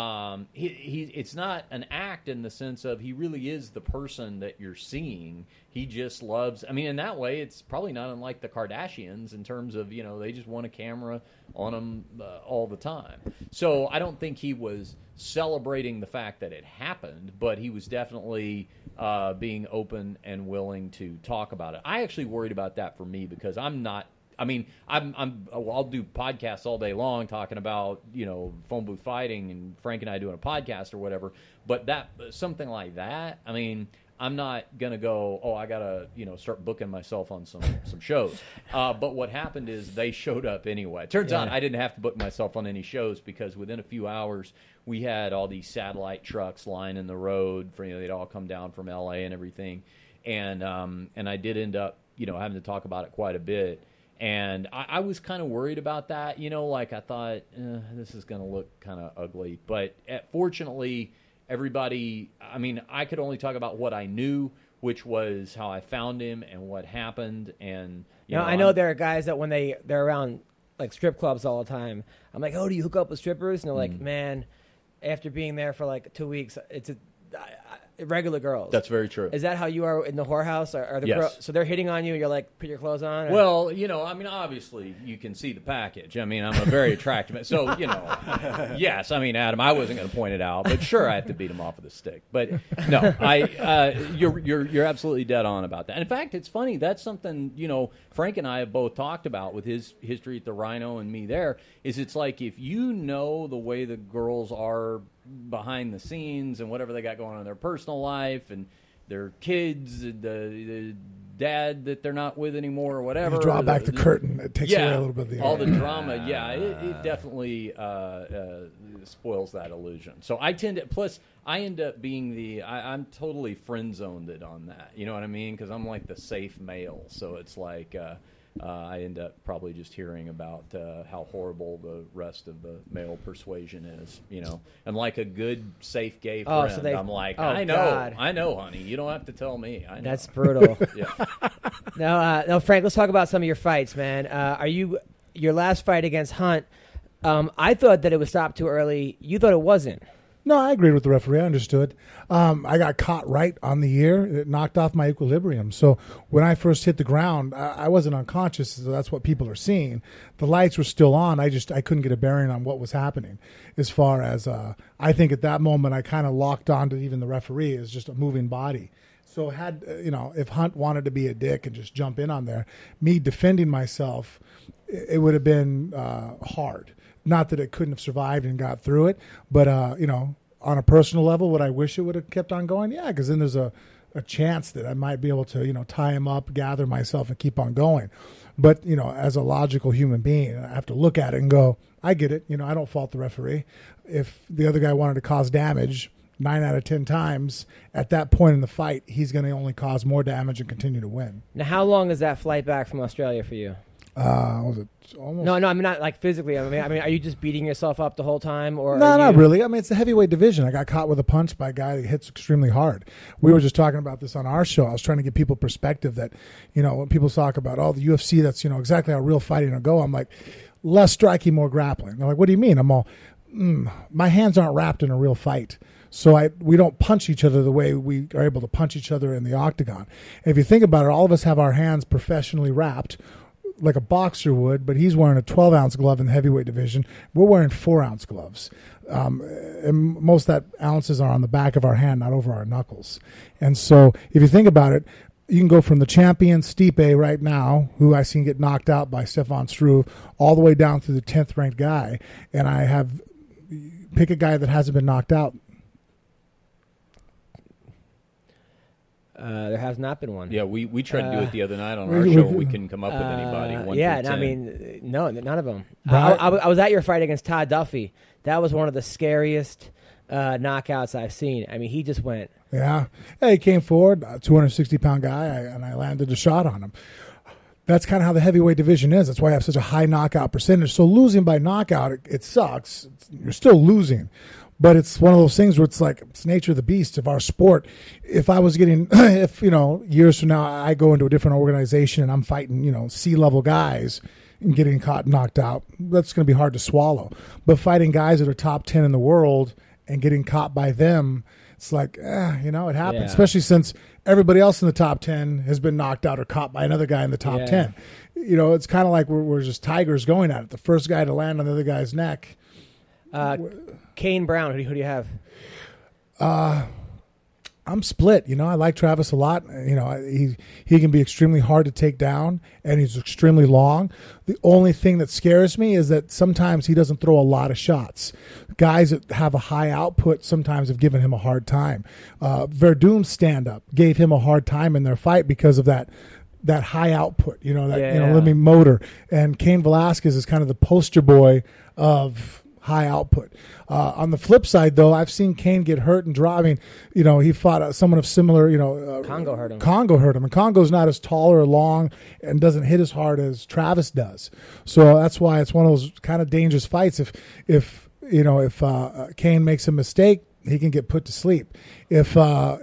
It's not an act in the sense of he really is the person that you're seeing. He just loves. I mean, in that way, it's probably not unlike the Kardashians in terms of they just want a camera on them all the time. So I don't think he was celebrating the fact that it happened, but he was definitely being open and willing to talk about it. I actually worried about that for me because I'm not. I mean, I'll do podcasts all day long talking about, phone booth fighting and Frank and I doing a podcast or whatever. But something like that, I mean, I'm not going to go, I got to, start booking myself on some shows. But what happened is they showed up anyway. It turns out I didn't have to book myself on any shows because within a few hours we had all these satellite trucks lining the road for, they'd all come down from L.A. and everything. And I did end up, having to talk about it quite a bit. And I was kind of worried about that, I thought, this is going to look kind of ugly. But fortunately, everybody, I could only talk about what I knew, which was how I found him and what happened. And, I know there are guys that when they're around, like, strip clubs all the time, I'm like, do you hook up with strippers? And they're like, man, after being there for, like, 2 weeks, it's regular girls. That's very true. Is that how you are in the whorehouse? Are the yes. So they're hitting on you, and you're like, put your clothes on? Or? Well, obviously you can see the package. I'm a very attractive. So, yes, Adam, I wasn't going to point it out, but sure, I have to beat him off with a stick. But no, you're absolutely dead on about that. And in fact, it's funny. That's something, Frank and I have both talked about with his history at the Rhino and me there, is it's like if you know the way the girls are behind the scenes and whatever they got going on in their personal life and their kids, the dad that they're not with anymore or whatever. You draw back the curtain. It takes away a little bit of the all the drama. It definitely spoils that illusion. So I end up being I'm totally friend zoned it on that. You know what I mean? Because I'm like the safe male. So it's like I end up probably just hearing about how horrible the rest of the male persuasion is, And like a good, safe gay friend, I'm like, I know, honey. You don't have to tell me. I know. That's brutal. Yeah. No, Frank, let's talk about some of your fights, man. Your last fight against Hunt, I thought that it was stopped too early. You thought it wasn't. No, I agreed with the referee. I understood. I got caught right on the ear. It knocked off my equilibrium. So when I first hit the ground, I wasn't unconscious. So that's what people are seeing. The lights were still on. I couldn't get a bearing on what was happening. As far as I think at that moment, I kind of locked onto even the referee as just a moving body. So had if Hunt wanted to be a dick and just jump in on there, me defending myself, it would have been hard. Not that it couldn't have survived and got through it, but on a personal level, would I wish it would have kept on going? Yeah, because then there's a chance that I might be able to tie him up, gather myself, and keep on going. But as a logical human being, I have to look at it and go, I get it. I don't fault the referee. If the other guy wanted to cause damage 9 out of 10 times, at that point in the fight, he's going to only cause more damage and continue to win. Now, how long is that flight back from Australia for you? Was it almost? No, I mean not like physically. I mean, are you just beating yourself up the whole time, or no, not really. I mean, it's the heavyweight division. I got caught with a punch by a guy that hits extremely hard. We were just talking about this on our show. I was trying to give people perspective that, when people talk about the UFC, that's exactly how real fighting will go. I'm like, less striking, more grappling. They're like, what do you mean? I'm all, my hands aren't wrapped in a real fight. So we don't punch each other the way we are able to punch each other in the octagon. And if you think about it, all of us have our hands professionally wrapped, like a boxer would, but he's wearing a 12-ounce glove in the heavyweight division. We're wearing 4-ounce gloves. And most of that ounces are on the back of our hand, not over our knuckles. And so if you think about it, you can go from the champion Stipe right now, who I seen get knocked out by Stefan Struve, all the way down to the 10th ranked guy. And pick a guy that hasn't been knocked out. There has not been one. Yeah, we tried to do it the other night on our show. We couldn't come up with anybody. 1 yeah, through 10. I mean, no, none of them. Right. I was at your fight against Todd Duffy. That was one of the scariest knockouts I've seen. I mean, he just went. Yeah. He came forward, a 260-pound guy, and I landed a shot on him. That's kind of how the heavyweight division is. That's why I have such a high knockout percentage. So losing by knockout, it sucks. You're still losing. But it's one of those things where it's like, it's nature of the beast of our sport. If I was getting, years from now, I go into a different organization and I'm fighting, C-level guys and getting caught knocked out, that's going to be hard to swallow. But fighting guys that are top 10 in the world and getting caught by them, it's like, it happens. Yeah. Especially since everybody else in the top 10 has been knocked out or caught by another guy in the top 10. It's kind of like we're just tigers going at it. The first guy to land on the other guy's neck. Kane Brown, who do you have? I'm split. I like Travis a lot. He can be extremely hard to take down, and he's extremely long. The only thing that scares me is that sometimes he doesn't throw a lot of shots. Guys that have a high output sometimes have given him a hard time. Verdum's stand-up gave him a hard time in their fight because of that high output, limit motor. And Cain Velasquez is kind of the poster boy of high output. On the flip side, though, I've seen Cain get hurt and draw. I mean, he fought someone of similar, Congo hurt him. Congo hurt him. And Congo's not as tall or long and doesn't hit as hard as Travis does. So that's why it's one of those kind of dangerous fights. If Cain makes a mistake, he can get put to sleep. If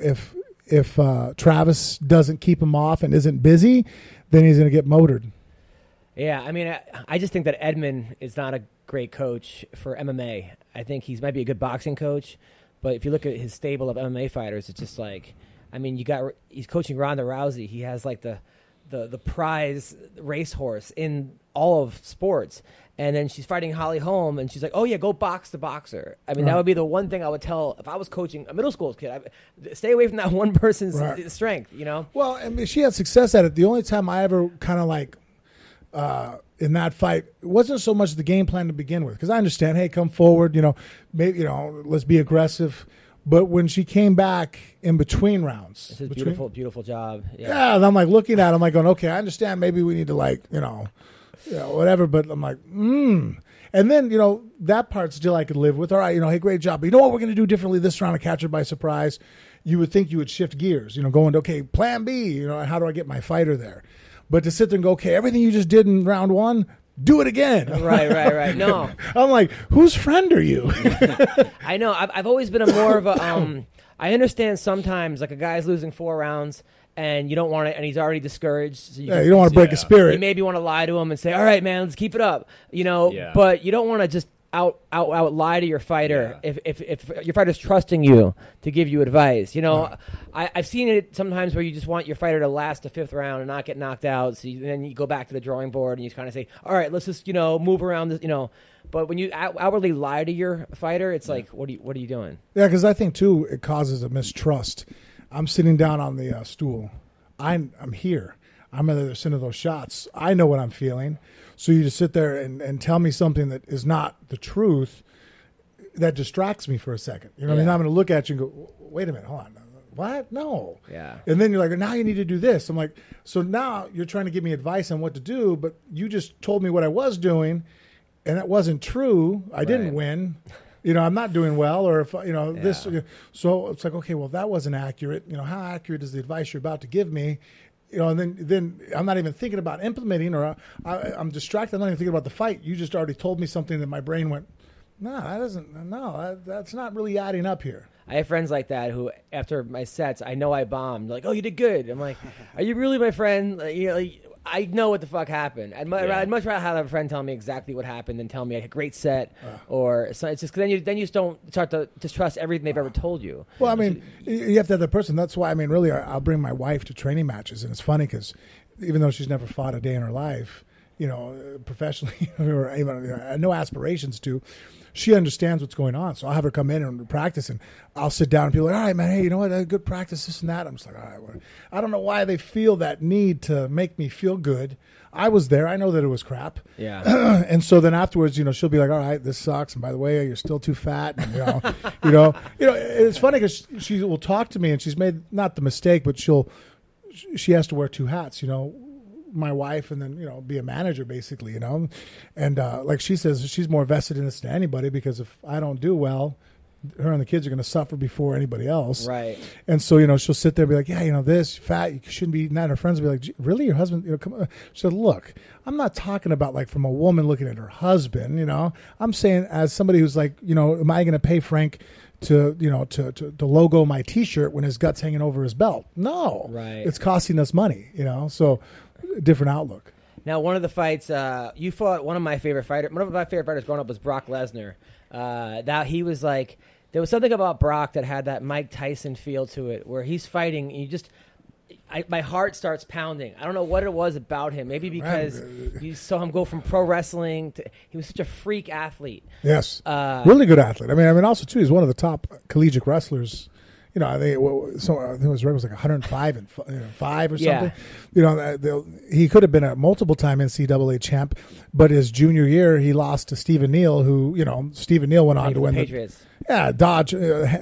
Travis doesn't keep him off and isn't busy, then he's going to get motored. Yeah, I mean, I just think that Edmund is not a great coach for MMA. I think he might be a good boxing coach, but if you look at his stable of MMA fighters, it's just like, I mean, he's coaching Ronda Rousey. He has like the prize racehorse in all of sports, and then she's fighting Holly Holm, and she's like, "Oh yeah, go box the boxer." I mean, that would be the one thing I would tell if I was coaching a middle school kid. Stay away from that one person's strength. Well, I mean, she had success at it. The only time I ever kind of like. In that fight, it wasn't so much the game plan to begin with, because I understand, hey, come forward, maybe, let's be aggressive. But when she came back in between rounds, it's a beautiful job. Yeah, and I'm like looking at, I'm like going, okay, I understand. Maybe we need to whatever. But I'm like, And then that part still I could live with. All right, hey, great job. But you know what we're going to do differently this round to catch her by surprise? You would think you would shift gears, going to okay, plan B. How do I get my fighter there? But to sit there and go, okay, everything you just did in round one, do it again. Right. No. I'm like, whose friend are you? I know. I've always been more of a I understand sometimes, like, a guy's losing 4 rounds, and you don't want to, and he's already discouraged. So you don't want to break a spirit. You maybe want to lie to him and say, all right, man, let's keep it up. But you don't want to just out lie to your fighter if your fighter's trusting you to give you advice. You know, I've seen it sometimes where you just want your fighter to last the 5th round and not get knocked out. So then you go back to the drawing board and you kind of say, all right, let's just, move around this, But when you outwardly lie to your fighter, it's like, what are you doing? Yeah, because I think, too, it causes a mistrust. I'm sitting down on the stool. I'm here. I'm on the other side of those shots. I know what I'm feeling. So you just sit there and tell me something that is not the truth, that distracts me for a second. You know what I mean? I'm going to look at you and go, wait a minute, hold on. What? No. Yeah. And then you're like, now you need to do this. I'm like, so now you're trying to give me advice on what to do, but you just told me what I was doing, and it wasn't true. I didn't win. I'm not doing well, or if this. So it's like, okay, well, that wasn't accurate. How accurate is the advice you're about to give me? And then I'm not even thinking about implementing, or I'm distracted. I'm not even thinking about the fight. You just already told me something that my brain went, that's not really adding up here. I have friends like that who, after my sets, I know I bombed. They're like, oh, you did good. I'm like, are you really my friend? I know what the fuck happened. I'd much rather have a friend tell me exactly what happened than tell me a great set, or so. It's just then you just don't start to distrust everything they've ever told you. Well, I mean, you have to have that person. That's why, really, I'll bring my wife to training matches, and it's funny because even though she's never fought a day in her life, professionally, or even no aspirations to, she understands what's going on. So I'll have her come in and practice, and I'll sit down and be like, all right, man, hey, you know what? Good practice, this and that. I'm just like, all right. Well, I don't know why they feel that need to make me feel good. I was there. I know that it was crap. Yeah. And so then afterwards, she'll be like, all right, this sucks. And by the way, you're still too fat. And, it's funny because she will talk to me, and she's made not the mistake, but she has to wear 2 hats, my wife, and then be a manager basically, and like she says, she's more vested in this than anybody, because if I don't do well, her and the kids are going to suffer before anybody else, right? And so she'll sit there and be like, yeah, this fat, you shouldn't be eating that. And her friends will be like, really, your husband, come on. She said, look, I'm not talking about like from a woman looking at her husband, I'm saying as somebody who's like, am I going to pay Frank to logo my T-shirt when his gut's hanging over his belt? No, right? It's costing us money, so different outlook. Now, one of the fights you fought, one of my favorite fighters growing up was Brock Lesnar. That he was like, there was something about Brock that had that Mike Tyson feel to it, where he's fighting, and my heart starts pounding. I don't know what it was about him. Maybe because you saw him go from pro wrestling to, he was such a freak athlete. Yes, really good athlete. I mean, also too, he's one of the top collegiate wrestlers. I think it was like 105 and 5 or something. Yeah. He could have been a multiple-time NCAA champ, but his junior year he lost to Stephen Neal, who Stephen Neal went on to win the Patriots. Dodge.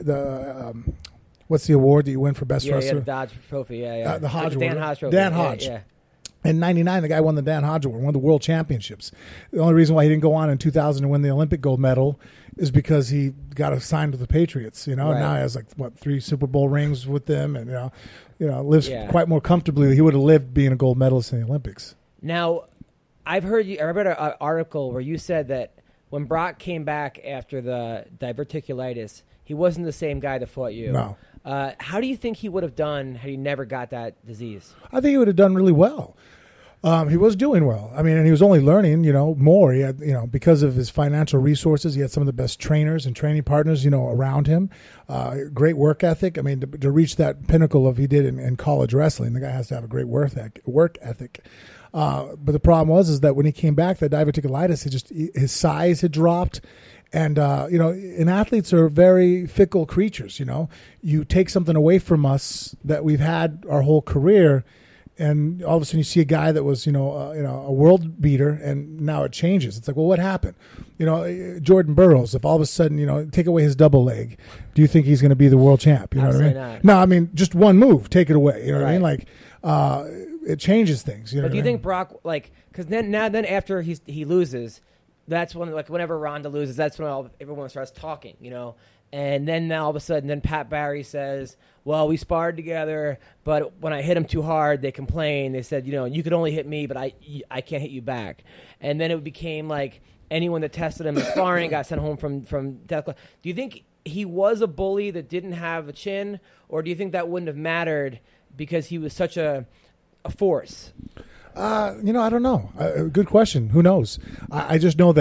What's the award that you win for best wrestler? Yeah, the Dodge Trophy. Yeah. The Hodge Dan Award. Hodge Trophy. Dan Hodge. Yeah. In '99, the guy won the Dan Hodge Award, won the World Championships. The only reason why he didn't go on in 2000 to win the Olympic gold medal is because he got assigned to the Patriots. Right. Now he has 3 Super Bowl rings with them, and lives quite more comfortably. He would have lived being a gold medalist in the Olympics. Now, I read an article where you said that when Brock came back after the diverticulitis, he wasn't the same guy that fought you. No. How do you think he would have done had he never got that disease? I think he would have done really well. He was doing well. I mean, and he was only learning, more. He had, because of his financial resources, he had some of the best trainers and training partners, around him. Great work ethic. I mean, to reach that pinnacle of he did in college wrestling, the guy has to have a great work ethic. But the problem is that when he came back, that diverticulitis, his size had dropped. And, and athletes are very fickle creatures, You take something away from us that we've had our whole career, and all of a sudden you see a guy that was, a world beater, and now it changes. It's like, well, what happened? Jordan Burroughs, if all of a sudden, take away his double leg, do you think he's going to be the world champ? You know Absolutely what I mean? not. No, I mean, just one move, take it away. You know what I mean? Right. Like, it changes things. But do you think Brock, because then after he loses, that's when, whenever Ronda loses, that's when everyone starts talking, And then now all of a sudden, Pat Barry says, well, we sparred together, but when I hit him too hard, they complained. They said, you could only hit me, but I can't hit you back. And then it became like anyone that tested him in sparring got sent home from death. Do you think he was a bully that didn't have a chin, or do you think that wouldn't have mattered because he was such a force? I don't know. Good question. Who knows? I just know that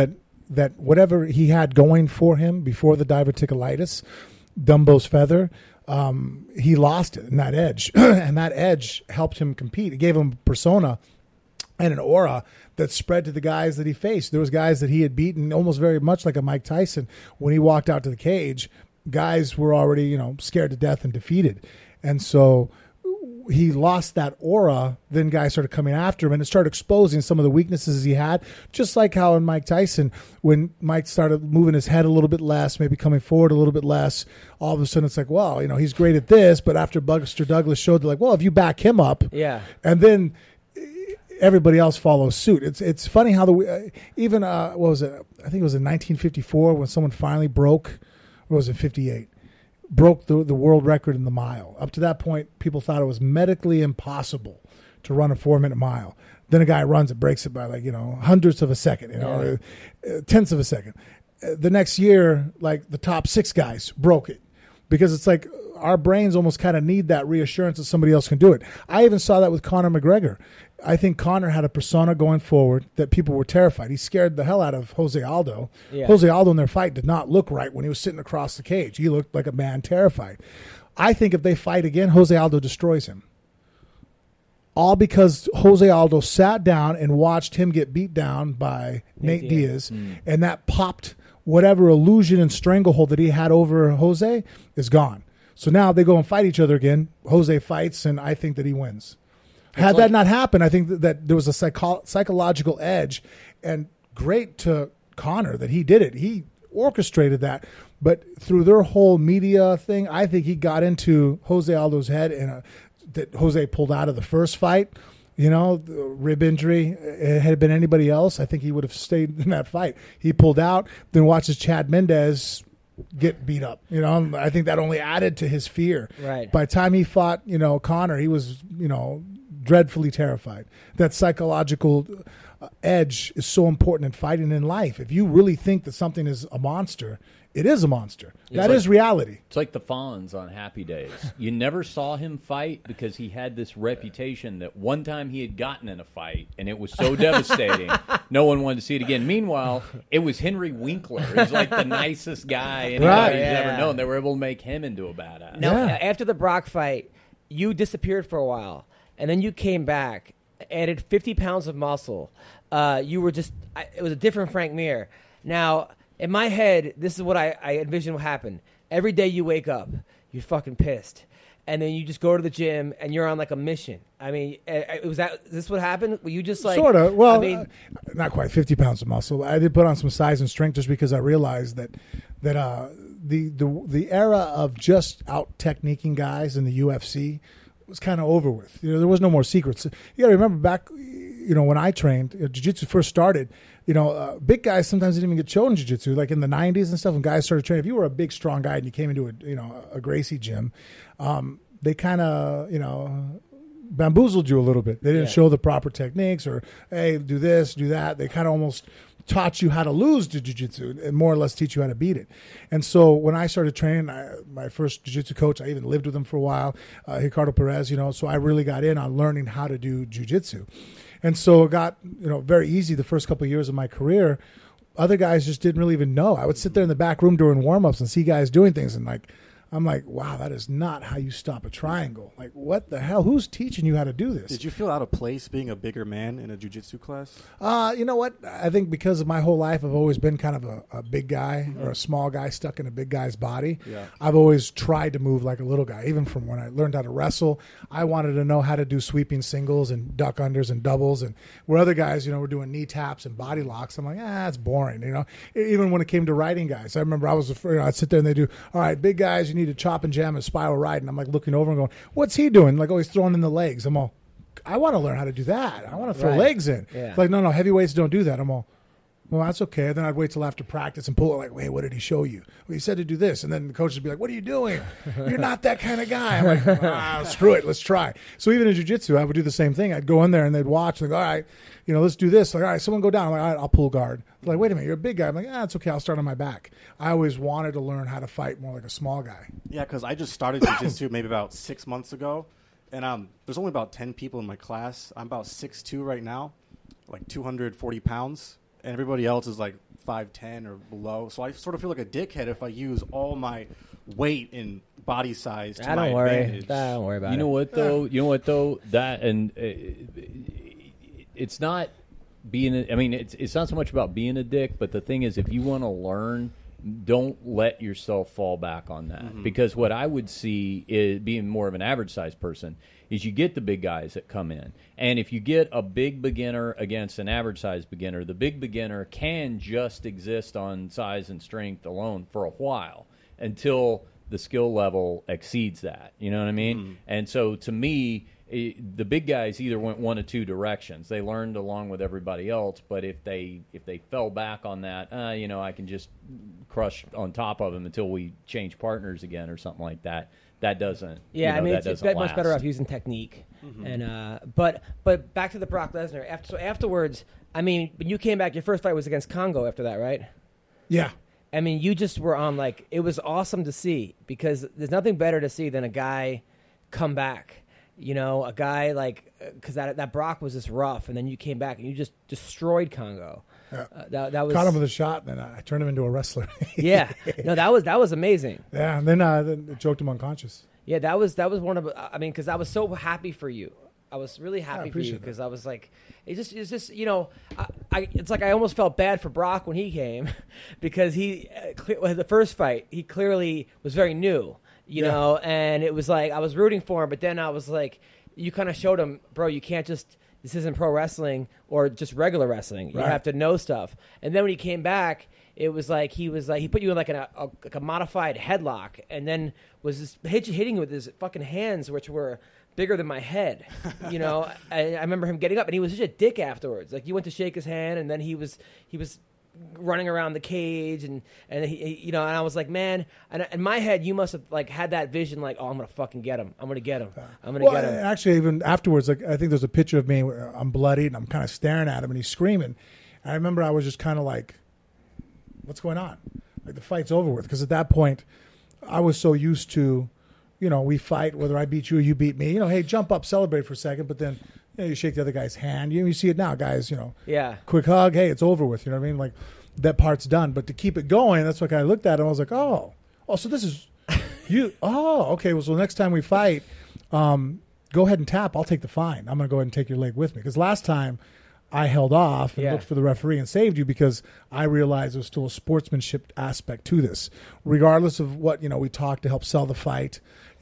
that whatever he had going for him before the diverticulitis, Dumbo's feather, he lost it in that edge. And that edge helped him compete. It gave him persona and an aura that spread to the guys that he faced. There was guys that he had beaten almost very much like a Mike Tyson. When he walked out to the cage, guys were already, scared to death and defeated. And so he lost that aura. Then guys started coming after him, and it started exposing some of the weaknesses he had, just like how in Mike Tyson, when Mike started moving his head a little bit less, maybe coming forward a little bit less, all of a sudden it's like, well, he's great at this, but after Buster Douglas showed, they're like, well, if you back him up, yeah, and then everybody else follows suit. It's funny how even what was it? I think it was in 1954 when someone finally broke, or was it 58? Broke the world record in the mile. Up to that point, people thought it was medically impossible to run a 4-minute mile. Then a guy runs it, breaks it by hundredths of a second, tenths of a second. The next year, the top 6 guys broke it, because it's like our brains almost kind of need that reassurance that somebody else can do it. I even saw that with Conor McGregor. I think Conor had a persona going forward that people were terrified. He scared the hell out of Jose Aldo. Yeah. Jose Aldo in their fight did not look right when he was sitting across the cage. He looked like a man terrified. I think if they fight again, Jose Aldo destroys him. All because Jose Aldo sat down and watched him get beat down by Nate Diaz, and that popped whatever illusion and stranglehold that he had over Jose is gone. So now they go and fight each other again. Jose fights, and I think that he wins. Had that not happened, I think that there was a psychological edge, and great to Conor that he did it. He orchestrated that, but through their whole media thing, I think he got into Jose Aldo's head, and that Jose pulled out of the first fight. The rib injury. It had it been anybody else, I think he would have stayed in that fight. He pulled out, then watches Chad Mendez get beat up. I think that only added to his fear. Right. By the time he fought, Conor, he was, dreadfully terrified. That psychological edge is so important in fighting in life. If you really think that something is a monster, it is a monster. That is reality. It's like the Fonz on Happy Days. You never saw him fight because he had this reputation that one time he had gotten in a fight, and it was so devastating, no one wanted to see it again. Meanwhile, it was Henry Winkler. He was like the nicest guy anybody's ever known. They were able to make him into a badass. Now, after the Brock fight, you disappeared for a while, and then you came back, added 50 pounds of muscle. You were just it was a different Frank Mir. Now, in my head, this is what I envision will happen. Every day you wake up, you're fucking pissed. And then you just go to the gym and you're on like a mission. I mean, is this what happened? Were you just like... Sort of. Well, not quite 50 pounds of muscle. I did put on some size and strength just because I realized that the era of just out-techniquing guys in the UFC was kind of over with. There was no more secrets. You got to remember back, when I trained, jiu-jitsu first started, big guys sometimes didn't even get shown in jiu-jitsu, like in the 90s and stuff, when guys started training. If you were a big, strong guy and you came into a Gracie gym, they kind of, bamboozled you a little bit. They didn't show the proper techniques or, hey, do this, do that. They kind of almost taught you how to lose to jiu-jitsu and more or less teach you how to beat it. And so when I started training, my first jiu-jitsu coach, I even lived with him for a while, Ricardo Perez, so I really got in on learning how to do jiu-jitsu. And so it got, very easy the first couple of years of my career. Other guys just didn't really even know. I would sit there in the back room during warm-ups and see guys doing things, and I'm like, wow, that is not how you stop a triangle. Like, what the hell? Who's teaching you how to do this? Did you feel out of place being a bigger man in a jiu-jitsu class? You know what? I think because of my whole life, I've always been kind of a big guy or a small guy stuck in a big guy's body. Yeah. I've always tried to move like a little guy. Even from when I learned how to wrestle, I wanted to know how to do sweeping singles and duck unders and doubles. And where other guys, were doing knee taps and body locks, I'm like, that's boring. Even when it came to riding guys, I remember I was afraid. I'd sit there and they do, all right, big guys, you need to chop and jam and spiral ride. And I'm like looking over and going, what's he doing? Like, he's throwing in the legs. I'm all, I want to learn how to do that. I want to throw legs in. Yeah. Like, no, heavyweights don't do that. I'm all, well, that's okay. Then I'd wait till after practice and pull it like, wait, what did he show you? Well, he said to do this. And then the coach would be like, what are you doing? You're not that kind of guy. I'm like, screw it. Let's try. So even in jiu-jitsu, I would do the same thing. I'd go in there and they'd watch. Like, all right, let's do this. Like, all right, someone go down. I'm like, all right, I'll pull guard. They're like, wait a minute, you're a big guy. I'm like, it's okay. I'll start on my back. I always wanted to learn how to fight more like a small guy. Yeah, because I just started jiu-jitsu maybe about 6 months ago. And there's only about 10 people in my class. I'm about 6'2" right now, like 240 pounds. and everybody else is like 5'10" or below. So I sort of feel like a dickhead if I use all my weight and body size to my advantage. Don't worry about it. You know what though? That and it's not being. I mean, it's not so much about being a dick, but the thing is, if you want to learn, don't let yourself fall back on that. Because what I would see is, being more of an average size person, is you get the big guys that come in, and if you get a big beginner against an average size beginner, the big beginner can just exist on size and strength alone for a while until the skill level exceeds that. You know what I mean? And so to me, the big guys either went one of two directions. They learned along with everybody else, but if they fell back on that, I can just crush on top of them until we change partners again or something like that. That doesn't. Yeah, I mean, it's much better off using technique. And but back to the Brock Lesnar. Afterwards, I mean, when you came back, your first fight was against Congo. After that, right? Yeah. I mean, you just were on, like, it was awesome to see, because there's nothing better to see than a guy come back. You know, a guy like, because that Brock was just rough, and then you came back and you just destroyed Congo. Yeah. That was, caught him with a shot, and then I turned him into a wrestler. Yeah, no, that was amazing. Yeah, and then it choked him unconscious. Yeah, that was one of. I mean, because I was so happy for you. I was really happy for you, because I was like, it's just it's like I almost felt bad for Brock when he came, because the first fight he clearly was very new, you know, and it was like I was rooting for him, but then I was like, you kind of showed him, bro, you can't just. This isn't pro wrestling or just regular wrestling. You have to know stuff. And then when he came back, it was like he put you in like a modified headlock, and then was just hitting you with his fucking hands, which were bigger than my head. You know, I remember him getting up, and he was such a dick afterwards. Like, you went to shake his hand, and then he was running around the cage, and he, and I was like, man, and in my head, you must have like had that vision, like, oh, I'm gonna fucking get him. I'm gonna get him. Get him. Actually, even afterwards, like, I think there's a picture of me where I'm bloodied and I'm kind of staring at him, and he's screaming. And I remember I was just kind of like, what's going on? Like, the fight's over with, because at that point, I was so used to, we fight, whether I beat you or you beat me. Hey, jump up, celebrate for a second, but then. You shake the other guy's hand. You see it now, guys. Quick hug. Hey, it's over with. You know what I mean? Like, that part's done. But to keep it going, that's what I looked at, and I was like, oh, so this is you. Oh, okay. Well, so next time we fight, go ahead and tap. I'll take the fine. I'm going to go ahead and take your leg with me, because last time I held off and looked for the referee and saved you, because I realized there was still a sportsmanship aspect to this, regardless of what we talked to help sell the fight.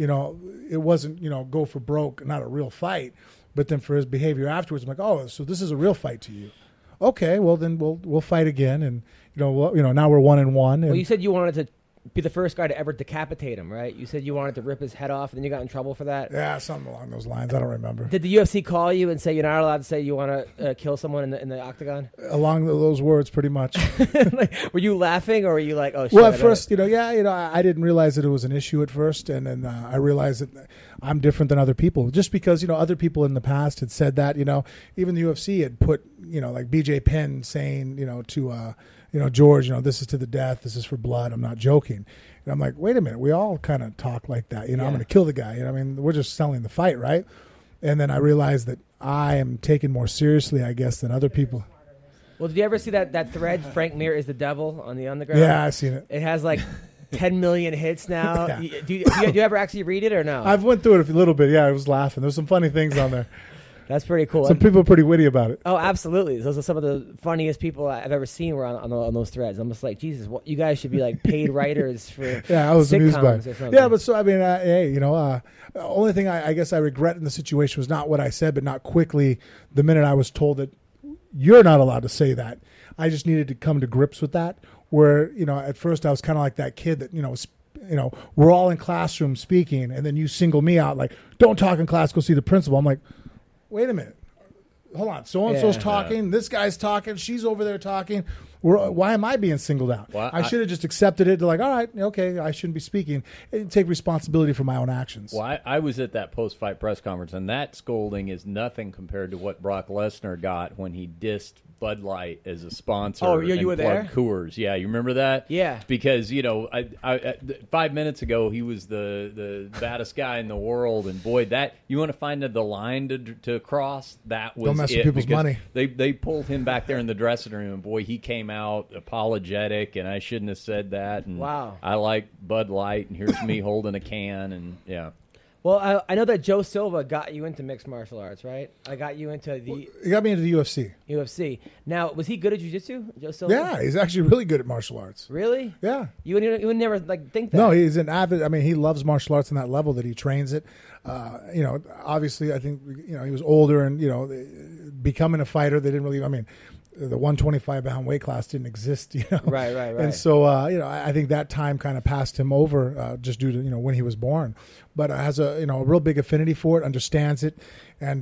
It wasn't go for broke, not a real fight. But then for his behavior afterwards, I'm like, oh, so this is a real fight to you? Okay, well then we'll fight again, and now we're 1-1. Well, you said you wanted to be the first guy to ever decapitate him, right? You said you wanted to rip his head off, and then you got in trouble for that. Yeah, something along those lines. I don't remember. Did the UFC call you and say you're not allowed to say you want to kill someone in the octagon? Along those words, pretty much. Like, were you laughing, or were you like, oh shit? Well, at first, I didn't realize that it was an issue at first, and then I realized that I'm different than other people, just because other people in the past had said that. Even the UFC had put like BJ Penn saying to George, this is to the death, this is for blood. I'm not joking. And I'm like, wait a minute, we all kind of talk like that. I'm going to kill the guy. I mean, we're just selling the fight, right? And then I realized that I am taken more seriously, I guess, than other people. Well, did you ever see that thread, Frank Mir is the devil, on the Underground? Yeah, I've seen it. It has like 10 million hits now. Yeah. Do you ever actually read it or no? I've went through it a little bit. Yeah, I was laughing. There's some funny things on there. That's pretty cool. Some people are pretty witty about it. Oh, absolutely. Those are some of the funniest people I've ever seen were on those threads. I'm just like, Jesus, you guys should be like paid writers for I was amused by it. Yeah, but so, I mean, the only thing I guess I regret in the situation was not what I said, but not quickly the minute I was told that you're not allowed to say that. I just needed to come to grips with that, where, at first I was kind of like that kid that, we're all in classroom speaking, and then you single me out, like, don't talk in class, go see the principal. I'm like, wait a minute. Hold on. So-and-so's talking. This guy's talking. She's over there talking. Why am I being singled out? Well, I should have just accepted it. Like, all right, okay, I shouldn't be speaking. And take responsibility for my own actions. Well, I was at that post-fight press conference, and that scolding is nothing compared to what Brock Lesnar got when he dissed Bud Light as a sponsor. Oh, yeah, you were and there? plugged Coors. Yeah, you remember that? Yeah. Because, I 5 minutes ago, he was the baddest guy in the world, and boy, that you want to find the line to cross, that was Don't mess with it, people's because money. They pulled him back there in the dressing room, and boy, he came out apologetic, and I shouldn't have said that. And Wow. I like Bud Light, and here's me holding a can, and yeah. Well, I know that Joe Silva got you into mixed martial arts, right? I got you into the He got me into the UFC. UFC. Now, was he good at jiu-jitsu, Joe Silva? Yeah, he's actually really good at martial arts. Really? Yeah. You would never think that. No, he's an avid. I mean, he loves martial arts on that level that he trains it. Obviously, I think he was older and becoming a fighter. They didn't really. I mean, the 125-pound weight class didn't exist. Right. And so, I think that time kind of passed him over just due to when he was born. But has a real big affinity for it, understands it, and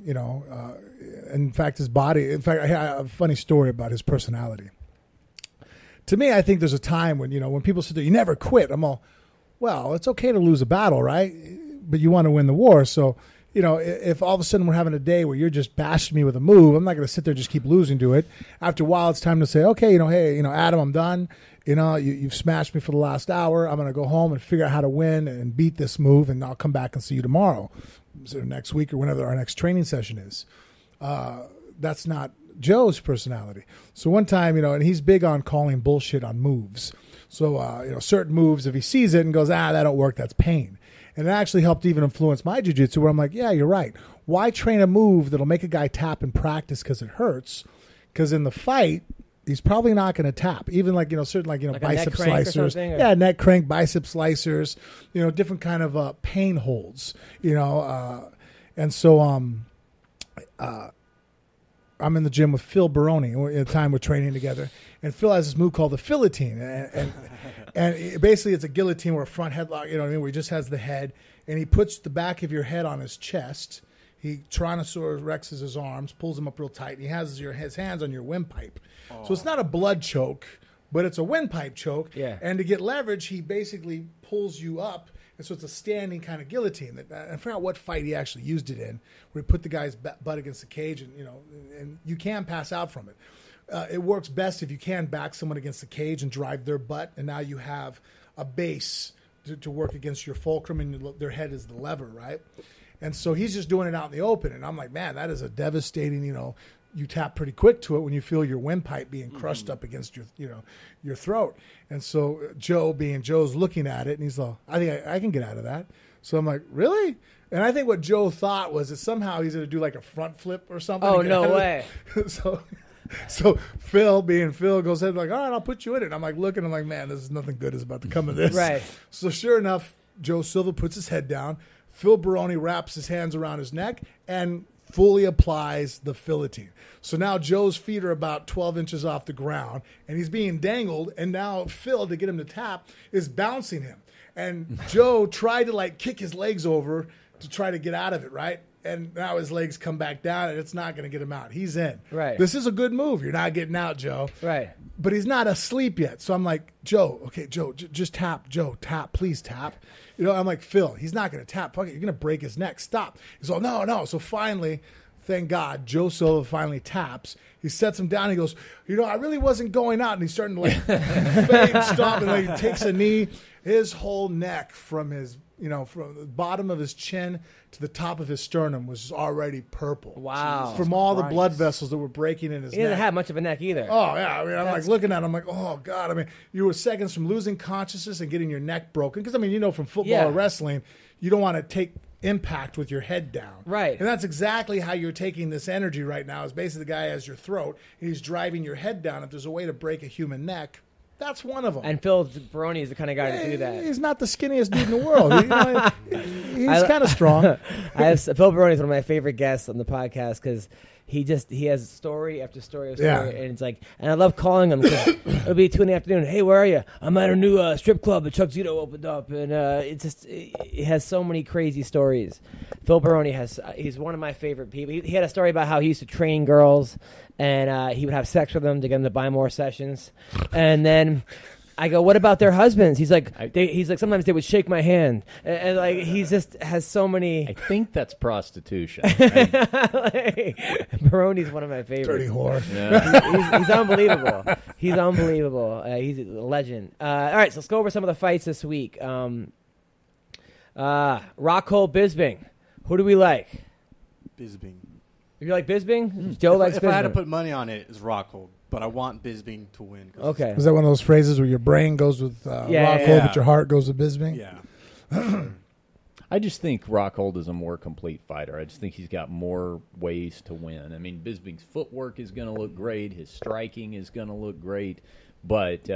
in fact, his body. In fact, I have a funny story about his personality. To me, I think there's a time when people say you never quit. I'm all, well, it's okay to lose a battle, right? But you want to win the war. So, if all of a sudden we're having a day where you're just bashing me with a move, I'm not going to sit there and just keep losing to it. After a while, it's time to say, okay, hey, Adam, I'm done. You've smashed me for the last hour. I'm going to go home and figure out how to win and beat this move, and I'll come back and see you tomorrow, so next week or whenever our next training session is. That's not Joe's personality. So one time, and he's big on calling bullshit on moves. So, certain moves, if he sees it and goes, that don't work, that's pain. And it actually helped even influence my jiu-jitsu where I'm like, yeah, you're right. Why train a move that'll make a guy tap in practice because it hurts? Because in the fight, he's probably not going to tap. Even certain like bicep slicers. Yeah, neck crank, bicep slicers, different kind of pain holds, and so I'm in the gym with Phil Baroni at the time we're training together. And Phil has this move called the Philotine. And basically it's a guillotine or a front headlock, where he just has the head. And he puts the back of your head on his chest. He Tyrannosaurus Rexes his arms, pulls them up real tight. And he has his hands on your windpipe. Oh. So it's not a blood choke, but it's a windpipe choke. Yeah. And to get leverage, he basically pulls you up. And so it's a standing kind of guillotine. I forgot what fight he actually used it in, where he put the guy's butt against the cage, and you can pass out from it. It works best if you can back someone against the cage and drive their butt, and now you have a base to work against your fulcrum, and their head is the lever, right? And so he's just doing it out in the open, and I'm like, man, that is a devastating, you tap pretty quick to it when you feel your windpipe being crushed up against your throat. And so Joe's looking at it, and he's like, I think I can get out of that. So I'm like, really? And I think what Joe thought was that somehow he's going to do like a front flip or something. Oh, no way. So Phil, being Phil, goes ahead like, all right, I'll put you in it. And I'm like looking, I'm like, man, this is nothing good is about to come of this. Right. So sure enough, Joe Silva puts his head down. Phil Baroni wraps his hands around his neck and fully applies the Philotine. So now Joe's feet are about 12 inches off the ground, and he's being dangled, and now Phil, to get him to tap, is bouncing him. And Joe tried to kick his legs over to try to get out of it, right? And now his legs come back down, and it's not going to get him out. He's in. Right. This is a good move. You're not getting out, Joe. Right. But he's not asleep yet. So I'm like, Joe, just tap. Joe, tap. Please tap. I'm like, Phil, he's not going to tap. Fuck it. You're going to break his neck. Stop. He's all, no. So finally, thank God, Joe Silva finally taps. He sets him down. He goes, I really wasn't going out. And he's starting to fade, stop, and he takes a knee. His whole neck from his, from the bottom of his chin to the top of his sternum was already purple. Wow. From all the blood vessels that were breaking in his neck. He didn't have much of a neck either. Oh, yeah. I mean, I'm like looking at him, I'm like, oh, God. I mean, you were seconds from losing consciousness and getting your neck broken. Because, from football or wrestling, you don't want to take impact with your head down. Right. And that's exactly how you're taking this energy right now is basically the guy has your throat, and he's driving your head down. If there's a way to break a human neck, that's one of them. And Phil Baroni is the kind of guy to do that. He's not the skinniest dude in the world. He's kind of strong. Phil Baroni is one of my favorite guests on the podcast because he has story after story after Yeah. story, and it's like, and I love calling him because it'll be 2 PM. Hey, where are you? I'm at a new strip club that Chuck Zito opened up, and it has so many crazy stories. Phil Baroni he's one of my favorite people. He had a story about how he used to train girls, and he would have sex with them to get them to buy more sessions, and then I go, what about their husbands? He's like, sometimes they would shake my hand, and like he just has so many. I think that's prostitution. Baroni's one of my favorites. Dirty whore. Yeah. He's unbelievable. He's unbelievable. He's a legend. All right, so let's go over some of the fights this week. Rockhold Bisping. Who do we like? Bisping. You like Bisping? Joe likes If Bisping. I had to put money on it, it's Rockhold. But I want Bisping to win. Okay. Is that one of those phrases where your brain goes with Rockhold, but your heart goes with Bisping? Yeah. I just think Rockhold is a more complete fighter. I just think he's got more ways to win. I mean, Bisping's footwork is going to look great. His striking is going to look great. But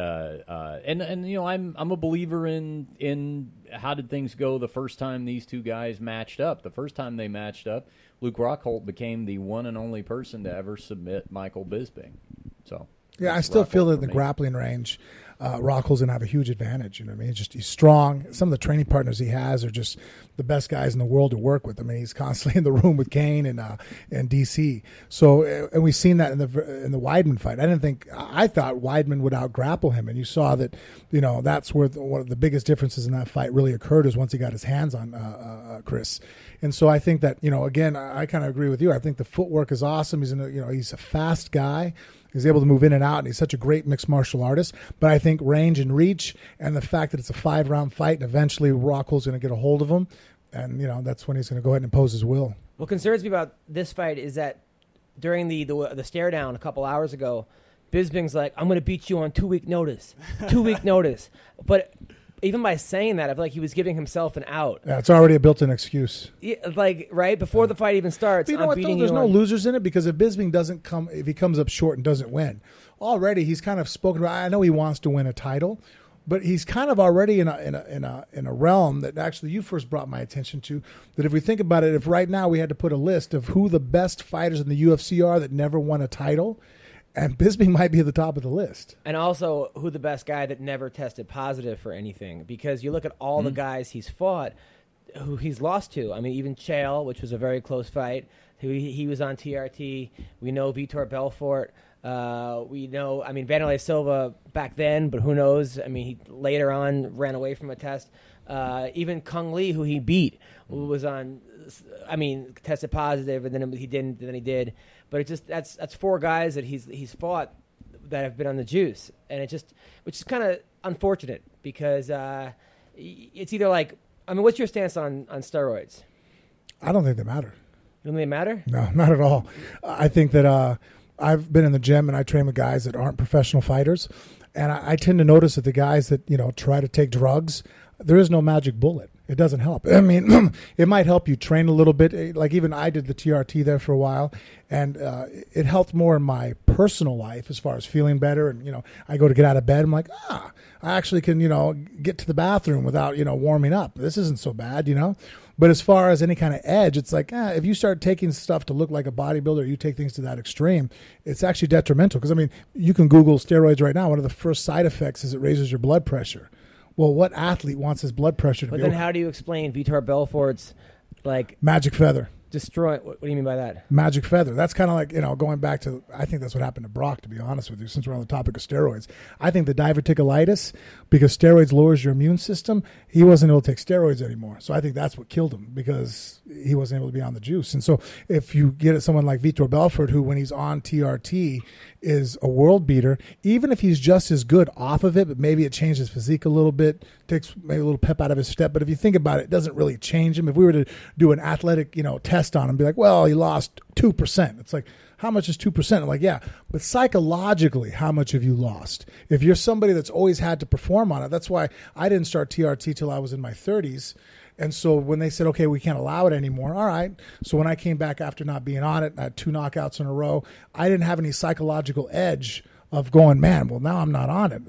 and you know, I'm a believer in how did things go the first time these two guys matched up. The first time they matched up, Luke Rockhold became the one and only person to ever submit Michael Bisping. So yeah, I still feel that in the me. grappling range, Rockhold's going to have a huge advantage. You know what I mean? He's strong. Some of the training partners he has are just the best guys in the world to work with. I mean, he's constantly in the room with Kane and DC. So, and we've seen that in the Weidman fight. I thought Weidman would out-grapple him, and you saw that. You know, that's where one of the biggest differences in that fight really occurred is once he got his hands on Chris. And so I think that, you know, again, I kind of agree with you. I think the footwork is awesome. He's a fast guy. He's able to move in and out, and he's such a great mixed martial artist. But I think range and reach and the fact that it's a 5-round fight and eventually Rockhold's going to get a hold of him, and, you know, that's when he's going to go ahead and impose his will. What concerns me about this fight is that during the stare down a couple hours ago, Bisping's like, I'm going to beat you on 2-week notice. 2-week notice. But even by saying that, I feel like he was giving himself an out. Yeah, it's already a built-in excuse. Yeah, like, right? Before the fight even starts, But you know I'm what, beating though? There's you no on... losers in it because if Bisping if he comes up short and doesn't win, already he's kind of spoken about. I know he wants to win a title, but he's kind of already in a realm that actually you first brought my attention to. That if we think about it, if right now we had to put a list of who the best fighters in the UFC are that never won a title, and Bisping might be at the top of the list. And also, who the best guy that never tested positive for anything. Because you look at all the guys he's fought, who he's lost to. I mean, even Chael, which was a very close fight. He was on TRT. We know Vitor Belfort. We know, I mean, Vanderlei Silva back then, but who knows? I mean, he later on ran away from a test. Even Kung Lee, who he beat, who was on, I mean, tested positive, and then he didn't, and then he did. But it just that's 4 guys that he's fought that have been on the juice, and which is kind of unfortunate because it's either like, I mean, what's your stance on steroids? I don't think they matter. You don't think they matter? No, not at all. I think that I've been in the gym and I train with guys that aren't professional fighters, and I tend to notice that the guys that, you know, try to take drugs, there is no magic bullet. It doesn't help. I mean, it might help you train a little bit. Like even I did the TRT there for a while, and it helped more in my personal life as far as feeling better. And, you know, I go to get out of bed, I'm like, I actually can, you know, get to the bathroom without, you know, warming up. This isn't so bad, you know. But as far as any kind of edge, it's like, if you start taking stuff to look like a bodybuilder, you take things to that extreme, it's actually detrimental. Because, I mean, you can Google steroids right now. One of the first side effects is it raises your blood pressure. Well, what athlete wants his blood pressure to But be then how do you explain Vitor Belfort's, like, magic feather? destroy? What do you mean by that? Magic feather. That's kind of like, you know, going back to, I think that's what happened to Brock, to be honest with you, since we're on the topic of steroids. I think the diverticulitis, because steroids lowers your immune system, he wasn't able to take steroids anymore. So I think that's what killed him, because he wasn't able to be on the juice. And so if you get someone like Vitor Belfort, who when he's on TRT is a world beater, even if he's just as good off of it, but maybe it changed his physique a little bit, takes maybe a little pep out of his step. But if you think about it, it doesn't really change him. If we were to do an athletic, you know, test on him, be like, well, he lost 2%. It's like, how much is 2%? I'm like, yeah, but psychologically, how much have you lost? If you're somebody that's always had to perform on it, that's why I didn't start TRT till I was in my 30s. And so when they said, okay, we can't allow it anymore, all right. So when I came back after not being on it, I had 2 knockouts in a row, I didn't have any psychological edge of going, man, well, now I'm not on it.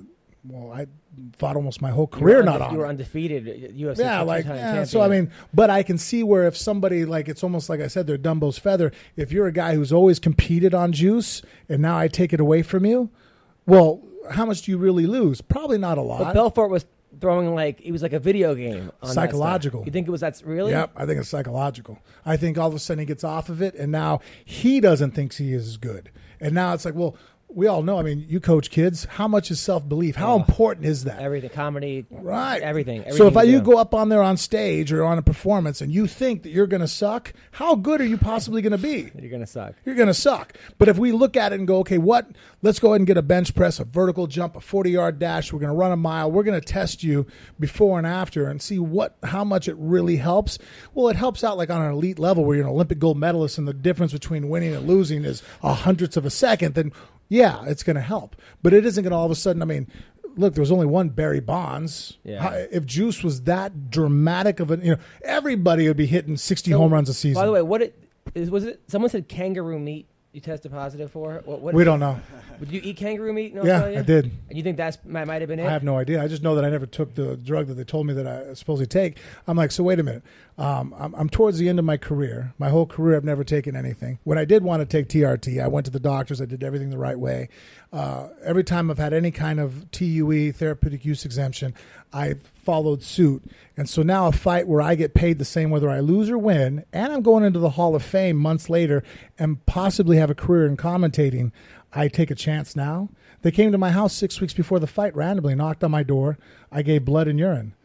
well, I fought almost my whole career not on You were it. undefeated UFC. Yeah, like so. I mean, but I can see where if somebody like it's almost like I said, they're Dumbo's feather. If you're a guy who's always competed on juice, and now I take it away from you, well, how much do you really lose? Probably not a lot. But Belfort was throwing like it was like a video game. On Psychological. That stuff. You think it was that's really? Yep, I think it's psychological. I think all of a sudden he gets off of it, and now he doesn't think he is as good. And now it's like, well, we all know. I mean, you coach kids. How much is self-belief? How important is that? Everything, comedy, right? Everything So if you do. go up on there on stage or on a performance and you think that you're going to suck, how good are you possibly going to be? You're gonna suck. You're going to suck. But if we look at it and go, okay, let's go ahead and get a bench press, a vertical jump, a 40-yard dash. We're going to run a mile. We're going to test you before and after and see how much it really helps. Well, it helps out like on an elite level where you're an Olympic gold medalist and the difference between winning and losing is a hundredth of a second. Then yeah, it's going to help. But it isn't going to all of a sudden, I mean, look, there was only one Barry Bonds. Yeah. If juice was that dramatic of everybody would be hitting 60 home runs a season. By the way, was it? Someone said kangaroo meat. You tested positive for? What we don't know. Would you eat kangaroo meat in Yeah, Australia? I did. And you think that might have been it? I have no idea. I just know that I never took the drug that they told me that I supposedly take. I'm like, so wait a minute. I'm towards the end of my career. My whole career, I've never taken anything. When I did want to take TRT, I went to the doctors. I did everything the right way. Every time I've had any kind of TUE, therapeutic use exemption, I followed suit. And so now a fight where I get paid the same whether I lose or win, and I'm going into the Hall of Fame months later and possibly have a career in commentating, I take a chance now. They came to my house 6 weeks before the fight randomly, knocked on my door. I gave blood and urine.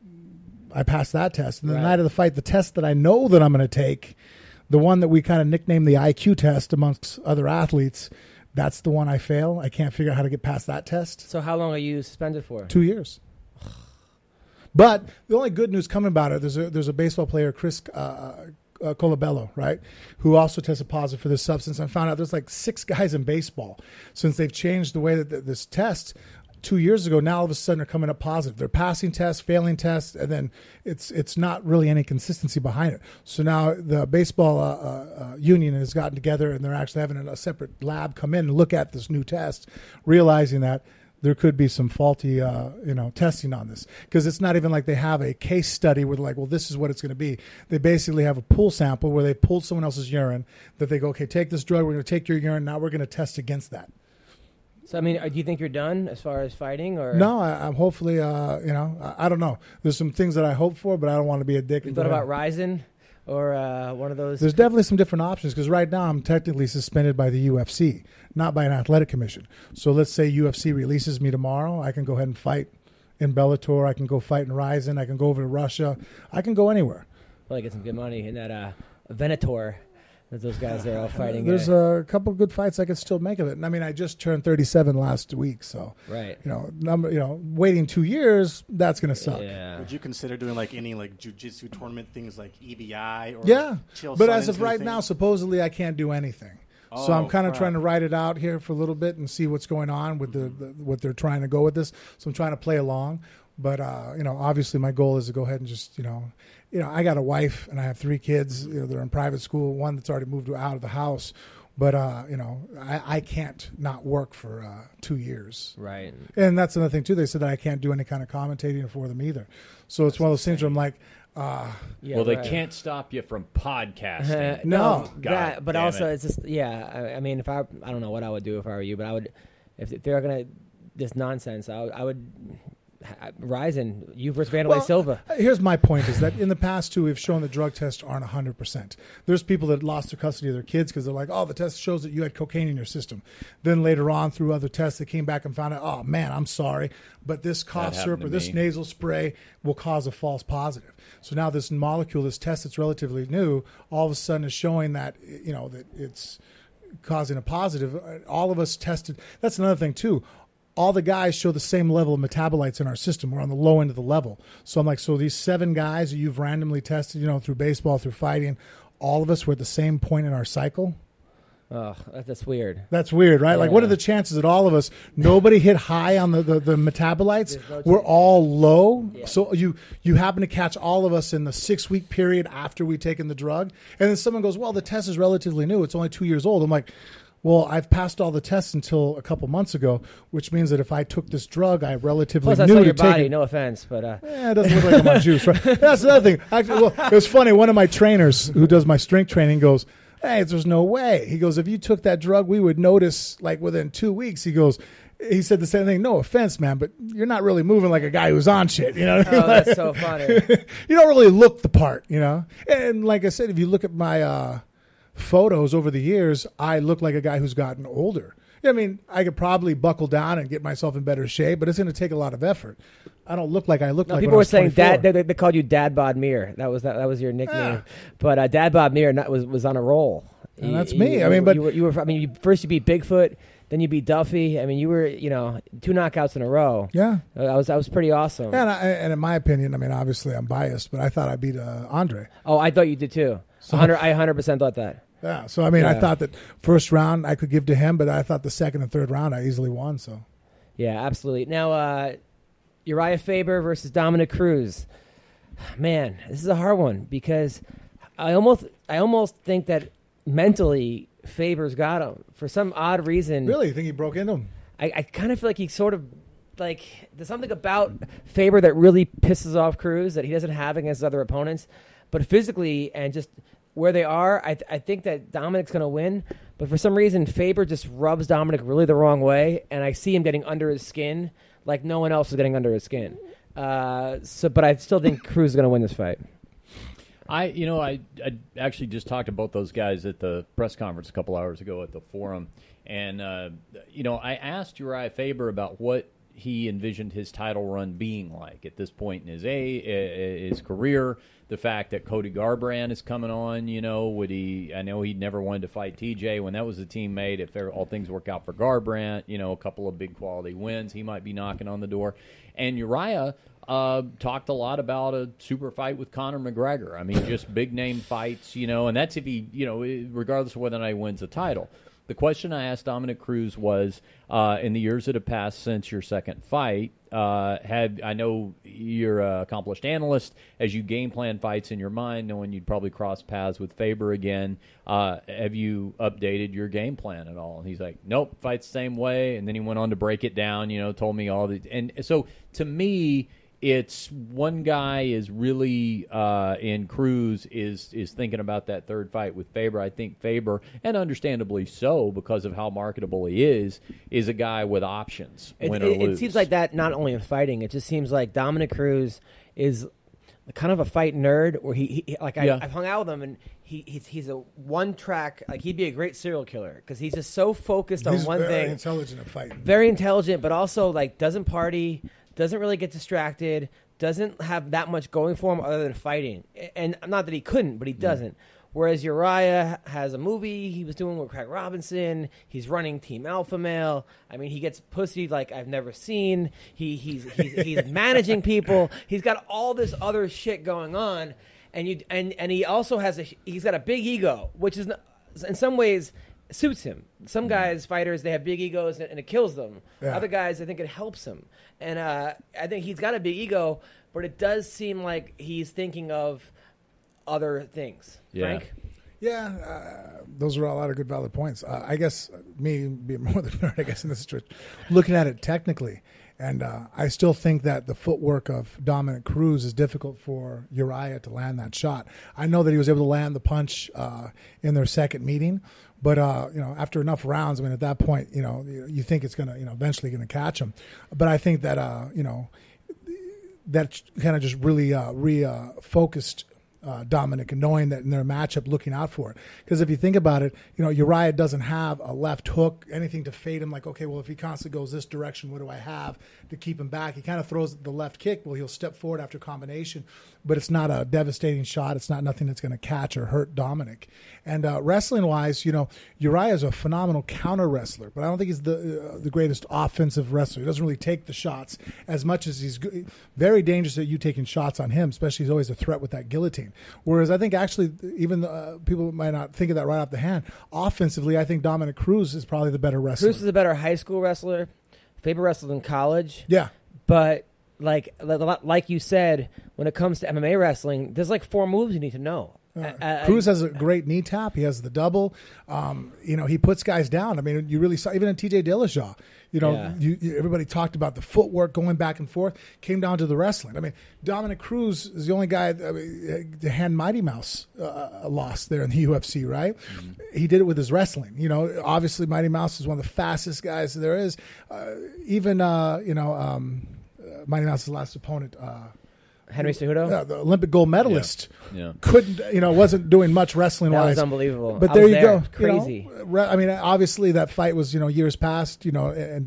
I passed that test. And the night of the fight, the test that I know that I'm going to take, the one that we kind of nicknamed the IQ test amongst other athletes, that's the one I fail. I can't figure out how to get past that test. So how long are you suspended for? 2 years. But the only good news coming about it, there's a baseball player, Chris Colabello, right, who also tested positive for this substance. I found out there's like 6 guys in baseball since they've changed the way that this test 2 years ago. Now all of a sudden they're coming up positive. They're passing tests, failing tests, and then it's not really any consistency behind it. So now the baseball union has gotten together and they're actually having a separate lab come in and look at this new test, realizing that there could be some faulty, testing on this, because it's not even like they have a case study where they're like, well, this is what it's going to be. They basically have a pool sample where they pulled someone else's urine that they go, okay, take this drug. We're going to take your urine. Now we're going to test against that. So, I mean, do you think you're done as far as fighting? Or No, I'm hopefully, I don't know. There's some things that I hope for, but I don't want to be a dick. You thought about Ryzen or one of those? There's definitely some different options, because right now I'm technically suspended by the UFC, not by an athletic commission. So let's say UFC releases me tomorrow. I can go ahead and fight in Bellator. I can go fight in Ryzen. I can go over to Russia. I can go anywhere. Probably get some good money in that Venator that those guys are all fighting. There's a couple of good fights I could still make of it. And I mean, I just turned 37 last week, so right. Waiting 2 years, that's going to suck. Yeah. Would you consider doing like any like jiu-jitsu tournament things like EBI or Yeah, Chael but as of Sonnen's right anything? now, supposedly I can't do anything. So I'm kind of trying to write it out here for a little bit and see what's going on with what they're trying to go with this. So I'm trying to play along. But, obviously my goal is to go ahead and just, I got a wife and I have 3 kids. They're in private school, one that's already moved out of the house. But, I can't not work for 2 years. Right. And that's another thing, too. They said that I can't do any kind of commentating for them either. So it's one of those things where I'm like, yeah, well, they right. can't stop you from podcasting. No. that, but damn also it. it's just I mean, if I don't know what I would do if I were you, but I would if they're gonna this nonsense, I would Ryzen, you versus Vanderlei Silva. Here's my point: is that in the past too, we've shown that drug tests aren't 100%. There's people that lost their custody of their kids because they're like, "Oh, the test shows that you had cocaine in your system." Then later on, through other tests, they came back and found out, "Oh man, I'm sorry, but this cough syrup or this nasal spray will cause a false positive." So now this molecule, this test that's relatively new, all of a sudden is showing that that it's causing a positive. All of us tested. That's another thing too. All the guys show the same level of metabolites in our system. We're on the low end of the level. So I'm like, so these 7 guys that you've randomly tested, through baseball, through fighting, all of us were at the same point in our cycle. Oh, that's weird. That's weird, right? Yeah. Like, what are the chances that all of us, nobody hit high on the metabolites? No We're chance. all low. Yeah. So you happen to catch all of us in the 6-week period after we've taken the drug. And then someone goes, well, the test is relatively new. It's only 2 years old. I'm like, Well, I've passed all the tests until a couple months ago, which means that if I took this drug, I relatively Plus, I knew saw to your take body. it. No offense, but It doesn't look like I'm on juice. Right? That's the other thing. Actually, well, it was funny. One of my trainers who does my strength training goes, "Hey, there's no way." He goes, "If you took that drug, we would notice like within 2 weeks." He said the same thing. "No offense, man, but you're not really moving like a guy who's on shit." You know what I mean? oh, that's so funny. You don't really look the part, you know? And like I said, if you look at my photos over the years, I look like a guy who's gotten older. I mean, I could probably buckle down and get myself in better shape, but it's going to take a lot of effort. I don't look like I look No, like people when I were was saying 24. Dad. They called you Dad Bod Mir. That was your nickname. Yeah. But Dad Bod Mir was on a roll. And that's me. I mean, but you were. I mean, first you beat Bigfoot, then you beat Duffy. I mean, you were 2 knockouts in a row. yeah. I was pretty awesome. And in my opinion, I mean, obviously I'm biased, but I thought I beat Andre. Oh, I thought you did too. So- I 100% thought that. Yeah. So, I mean, I Yeah. thought that first round I could give to him, but I thought the second and third round I easily won. So, Yeah, absolutely. Now, Uriah Faber versus Dominic Cruz. Man, this is a hard one because I almost think that mentally Faber's got him for some odd reason. really, you think he broke into him? I kind of feel like he sort of like there's something about Faber that really pisses off Cruz that he doesn't have against his other opponents. But physically and just where they are, I think that Dominic's going to win. But for some reason, Faber just rubs Dominic really the wrong way, and I see him getting under his skin like no one else is getting under his skin. But I still think Cruz is going to win this fight. I actually just talked to both those guys at the press conference a couple hours ago at the forum, and I asked Uriah Faber about what he envisioned his title run being like at this point in his career. The fact that Cody Garbrandt is coming on, would he? I know he never wanted to fight TJ when that was a teammate. If all things work out for Garbrandt, a couple of big quality wins, he might be knocking on the door. And Uriah talked a lot about a super fight with Conor McGregor. I mean, just big name fights, and that's if he, regardless of whether or not he wins the title. The question I asked Dominic Cruz was, in the years that have passed since your second fight, I know you're an accomplished analyst, as you game plan fights in your mind, knowing you'd probably cross paths with Faber again, have you updated your game plan at all? And he's like, nope, fight's the same way. And then he went on to break it down, told me all the, and so to me, it's one guy is really in Cruz is thinking about that third fight with Faber. I think Faber, and understandably so because of how marketable he is a guy with options, win or lose. It seems like that not only in fighting. It just seems like Dominic Cruz is kind of a fight nerd. Where I've hung out with him and he's a one track. Like he'd be a great serial killer because he's just so focused on one thing. Very intelligent at fighting. Very intelligent, but also like doesn't party. Doesn't really get distracted, doesn't have that much going for him other than fighting. And not that he couldn't, but he doesn't. Whereas Uriah has a movie he was doing with Craig Robinson. He's running Team Alpha Male. I mean, he gets pussy like I've never seen. He's managing people. He's got all this other shit going on. And he also he's got a big ego, which is in some ways suits him. Some guys, fighters, they have big egos and it kills them. Yeah. Other guys, I think it helps him. And I think he's got a big ego, but it does seem like he's thinking of other things. Yeah. Frank? Yeah, those are a lot of good, valid points. I guess me being more the nerd, I guess, in this situation, looking at it technically, and I still think that the footwork of Dominic Cruz is difficult for Uriah to land that shot. I know that he was able to land the punch in their second meeting, but after enough rounds, I mean, at that point, you think it's gonna, eventually gonna catch him. But I think that that kind of just really refocused Dominic, and knowing that in their matchup, looking out for it. Because if you think about it, Uriah doesn't have a left hook, anything to fade him. Like, okay, well, if he constantly goes this direction, what do I have to keep him back? He kind of throws the left kick. Well, he'll step forward after combination, but it's not a devastating shot. It's not nothing that's going to catch or hurt Dominic. And wrestling-wise, Uriah is a phenomenal counter wrestler, but I don't think he's the greatest offensive wrestler. He doesn't really take the shots as much as he's good. Very dangerous at you taking shots on him, especially he's always a threat with that guillotine. Whereas I think actually, even people might not think of that right off the hand, offensively, I think Dominic Cruz is probably the better wrestler. Cruz is a better high school wrestler. Faber wrestled in college. Yeah. But like you said, when it comes to MMA wrestling, there's like 4 moves you need to know. Cruz has a great knee tap. He has the double. He puts guys down. I mean, you really saw even in TJ Dillashaw. Everybody talked about the footwork going back and forth. Came down to the wrestling. I mean, Dominic Cruz is the only guy. The hand Mighty Mouse lost there in the UFC, right? Mm-hmm. He did it with his wrestling. Obviously Mighty Mouse is one of the fastest guys there is. Mighty Mouse's last opponent. Henry Cejudo, the Olympic gold medalist, couldn't, wasn't doing much wrestling wise. That was unbelievable. But there you go, crazy. I mean, obviously that fight was, years past, and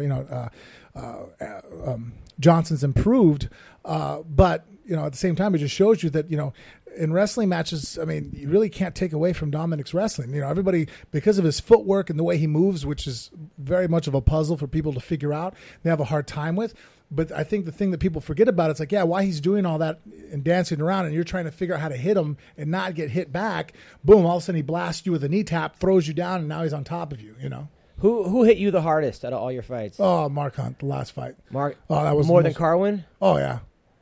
Johnson's improved, but at the same time, it just shows you that in wrestling matches, I mean, you really can't take away from Dominic's wrestling. Everybody, because of his footwork and the way he moves, which is very much of a puzzle for people to figure out, they have a hard time with. But I think the thing that people forget about it's like, why he's doing all that and dancing around, and you're trying to figure out how to hit him and not get hit back. Boom! All of a sudden he blasts you with a knee tap, throws you down, and now he's on top of you. Who hit you the hardest out of all your fights? Oh, Mark Hunt, the last fight. Mark. Oh, that was more than Carwin. Oh yeah.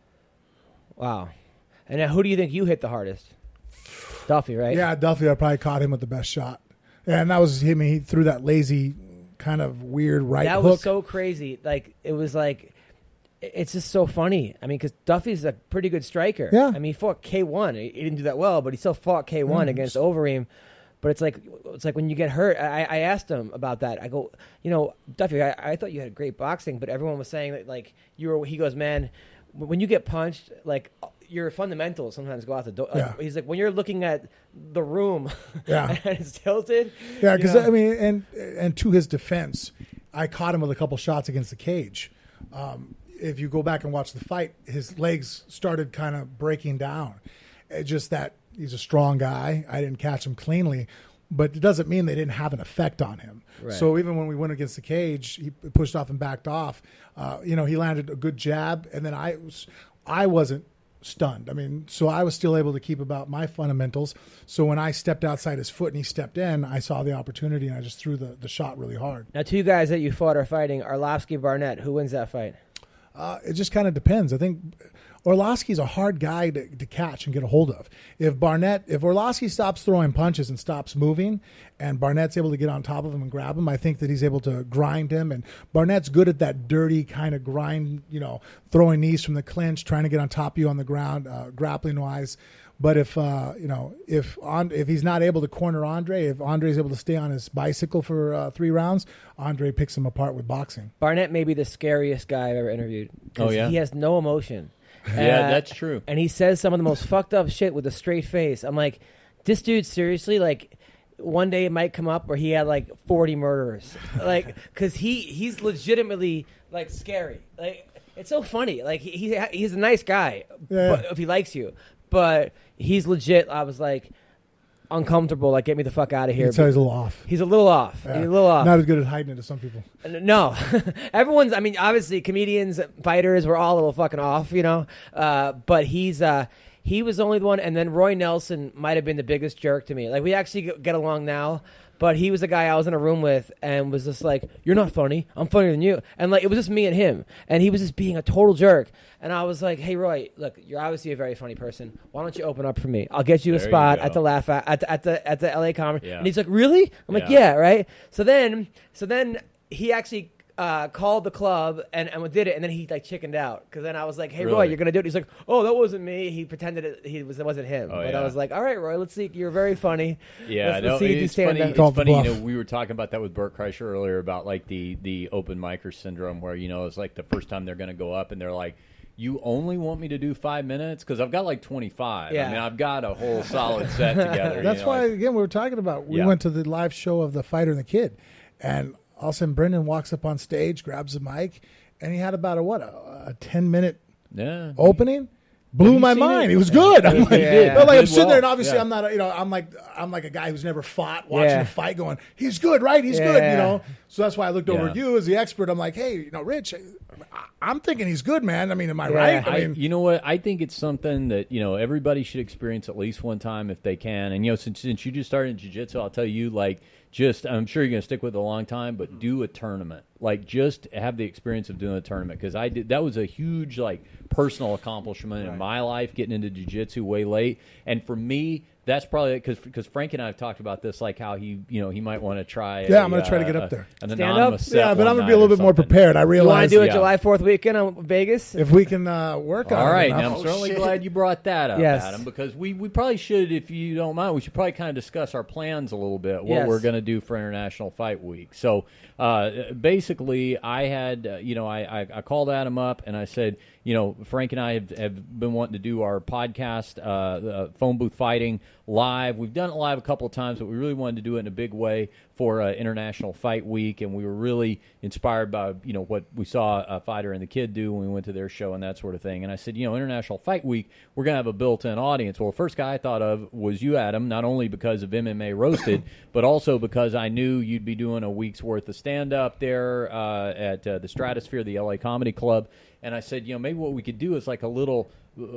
Wow. And now who do you think you hit the hardest? Duffy, right? Yeah, Duffy. I probably caught him with the best shot, and that was him. He threw that lazy, kind of weird hook. That was so crazy. Like it was like. It's just so funny. I mean, because Duffy's a pretty good striker. Yeah. I mean, he fought K1. He didn't do that well, but he still fought K1 against Overeem. But it's like when you get hurt. I asked him about that. I go, Duffy, I thought you had great boxing, but everyone was saying that like you were. He goes, man, when you get punched, like your fundamentals sometimes go out the door. Like, he's like, when you're looking at the room, and it's tilted. Yeah, because I mean, and to his defense, I caught him with a couple shots against the cage. If you go back and watch the fight, his legs started kind of breaking down. It's just that he's a strong guy. I didn't catch him cleanly, but it doesn't mean they didn't have an effect on him. Right. So even when we went against the cage, he pushed off and backed off. He landed a good jab, and then I wasn't stunned. I mean, so I was still able to keep about my fundamentals. So when I stepped outside his foot and he stepped in, I saw the opportunity and I just threw the shot really hard. Now, two guys that you fought are fighting, Arlovsky, Barnett. Who wins that fight? It just kind of depends. I think Orlovsky's a hard guy to catch and get a hold of. If Orlovsky stops throwing punches and stops moving, and Barnett's able to get on top of him and grab him, I think that he's able to grind him. And Barnett's good at that dirty kind of grind, throwing knees from the clinch, trying to get on top of you on the ground, grappling wise. But if he's not able to corner Andre, if Andre's able to stay on his bicycle for 3 rounds, Andre picks him apart with boxing. Barnett may be the scariest guy I've ever interviewed. Oh, yeah? He has no emotion. Yeah, that's true. And he says some of the most fucked up shit with a straight face. I'm like, this dude, seriously, like, one day it might come up where he had like 40 murderers. Like, because he's legitimately, like, scary. Like, it's so funny. Like, he's a nice guy, but if he likes you. But he's legit. I was like uncomfortable. Like, get me the fuck out of here. He's a little off. He's a little off. Yeah. He's a little off. Not as good at hiding it as some people. No, everyone's. I mean, obviously, comedians, fighters, we're all a little fucking off, But he was only the one. And then Roy Nelson might have been the biggest jerk to me. Like, we actually get along now. But he was the guy I was in a room with and was just like, you're not funny. I'm funnier than you. And like, it was just me and him. And he was just being a total jerk. And I was like, hey, Roy, look, you're obviously a very funny person. Why don't you open up for me? I'll get you a spot at the at the LA Comedy. Yeah. And he's like, really? I'm like, yeah, right? So then he actually called the club and did it, and then he like chickened out because then I was like, "Hey, really? Roy, you're gonna do it." He's like, "Oh, that wasn't me." He pretended it wasn't him. But I was like, "All right, Roy, let's see. You're very funny." Yeah, let's see if you stand funny. up. It's funny. We were talking about that with Bert Kreischer earlier about like the open micer syndrome, where it's like the first time they're gonna go up and they're like, "You only want me to do 5 minutes because I've got like 25. Yeah. I mean, I've got a whole solid set together." That's why again we were talking about. We went to the live show of The Fighter and the Kid, and all of a sudden, Brendan walks up on stage, grabs the mic, and he had about a 10-minute opening. Blew my mind. He was good. I'm like, I'm sitting there, and obviously, I'm not. I'm like a guy who's never fought, watching a fight, going, he's good, right? He's good. So that's why I looked over at you as the expert. I'm like, hey, Rich, I'm thinking he's good, man. I mean, am I right? I mean, you know what? I think it's something that everybody should experience at least one time if they can. And since you just started in jiu-jitsu, I'll tell you, I'm sure you're going to stick with it a long time, but do a tournament. Just have the experience of doing a tournament, because that was a huge personal accomplishment in my life, getting into jiu-jitsu way late. And for me, that's probably because Frank and I have talked about this, how he might want to try. Yeah, I'm going to try to get up there. An Stand anonymous up? set Yeah, but I'm one going to be a little night bit or more something. prepared. I You want realize to do it July 4th weekend in Vegas? if we can work on it. All right, enough. now I'm certainly glad you brought that up, Yes. Adam, because we probably should, if you don't mind, we should probably kind of discuss our plans a little bit, what Yes. we're going to do for International Fight Week. So basically, I had, I called Adam up and I said, Frank and I have been wanting to do our podcast, Phone Booth Fighting, live. We've done it live a couple of times, but we really wanted to do it in a big way for International Fight Week, and we were really inspired by what we saw Fighter and the Kid do when we went to their show and that sort of thing. And I said, International Fight Week, we're going to have a built-in audience. Well, the first guy I thought of was you, Adam, not only because of MMA Roasted, but also because I knew you'd be doing a week's worth of stand-up there at the Stratosphere, the LA Comedy Club. And I said, maybe what we could do is like a little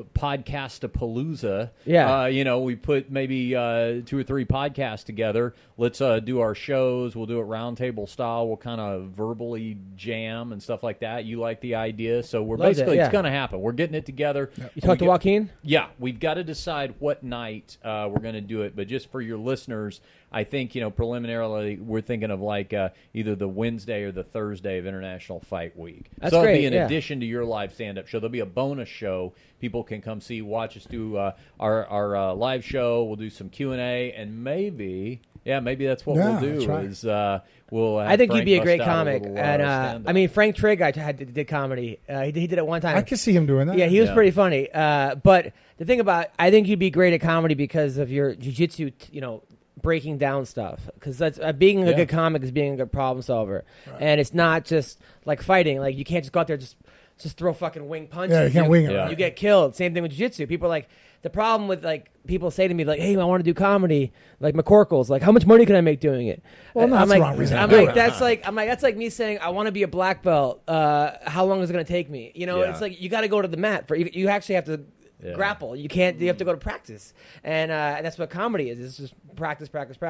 podcast-a-palooza. Yeah. We put maybe 2 or 3 podcasts together. Let's do our shows. We'll do it roundtable style. We'll kind of verbally jam and stuff like that. You like the idea. So we're Loved it, basically, yeah. it's going to happen. We're getting it together. You talked to Joaquin? Yeah, we've got to decide what night we're going to do it. But just for your listeners, I think, preliminarily, we're thinking of either the Wednesday or the Thursday of International Fight Week. That's so great, it'll be in yeah. addition to your live stand-up show. There'll be a bonus show. People can come watch us do our live show. We'll do some Q&A, and maybe that's what we'll do. that's right. Is we'll have I think Frank you'd be a bust great out comic. little, And stand-up. I mean, Frank Trigg, did comedy. He did it one time. I can see him doing that. Yeah, he was Yeah. pretty funny. But the thing about, I think you'd be great at comedy because of your jiu-jitsu, breaking down stuff. Because that's being a good comic is being a good problem solver, and it's not just like fighting. Like you can't just go out there just throw fucking wing punches. Yeah, you can't wing it. Yeah. right. You get killed. Same thing with jiu-jitsu. People are like, the problem with people say to me hey, I want to do comedy, like McCorkle's, how much money can I make doing it? Well, no, I'm that's the like, wrong reason I'm to do like, it. that's like me saying I want to be a black belt. How long is it going to take me? Yeah. It's like you got to go to the mat for you actually have to grapple. You can't. You have to go to practice, and that's what comedy is. It's just practice.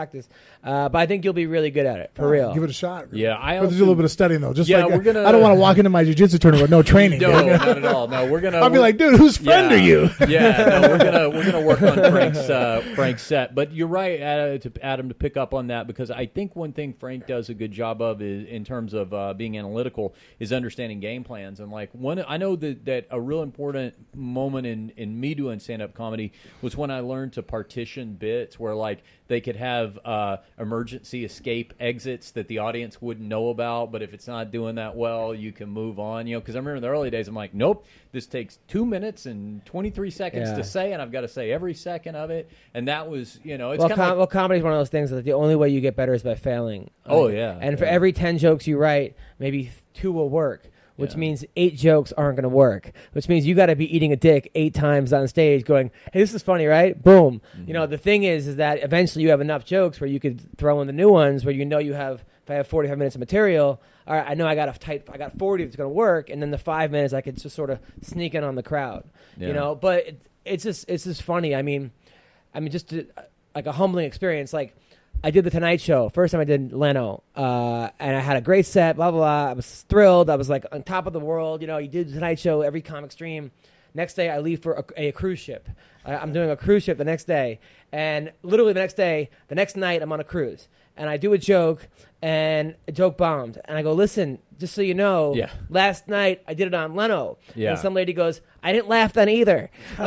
But I think you'll be really good at it for real. Give it a shot. Yeah, I We'll do a also- little bit of studying though. Just Yeah, we're gonna- I don't want to walk into my jiu-jitsu tournament with no training. No, not at all. No, we're gonna. I'll be like, dude, whose friend are you? Yeah, no, we're gonna work on Frank's set. But you're right, Adam, to pick up on that, because I think one thing Frank does a good job of is, in terms of being analytical, is understanding game plans. And I know that a real important moment in me doing stand-up comedy was when I learned to partition bits where they could have emergency escape exits that the audience wouldn't know about, but if it's not doing that well, you can move on. Because I remember in the early days, I'm like, nope, this takes 2 minutes and 23 seconds Yeah. to say, and I've got to say every second of it. And that was, it's Well, kind of comedy is one of those things that the only way you get better is by failing. Oh, yeah, And for yeah. every 10 jokes you write, maybe 2 will work, which Yeah. means 8 jokes aren't going to work, which means you got to be eating a dick 8 times on stage going, hey, this is funny, right? Boom. Mm-hmm. The thing is that eventually you have enough jokes where you could throw in the new ones where if I have 45 minutes of material, all right, I know I got 40 that's going to work, and then the 5 minutes I could just sort of sneak in on the crowd, Yeah. But it's just funny. I mean, just like a humbling experience. I did the Tonight Show. First time I did Leno, and I had a great set, blah, blah, blah. I was thrilled. I was on top of the world. You did the Tonight Show, every comic stream. Next day, I leave for a cruise ship. I'm doing a cruise ship the next day. And literally the next night, I'm on a cruise. And I do a joke, and a joke bombed. And I go, listen, just so you know, Yeah. last night I did it on Leno. Yeah. And some lady goes, I didn't laugh then either. I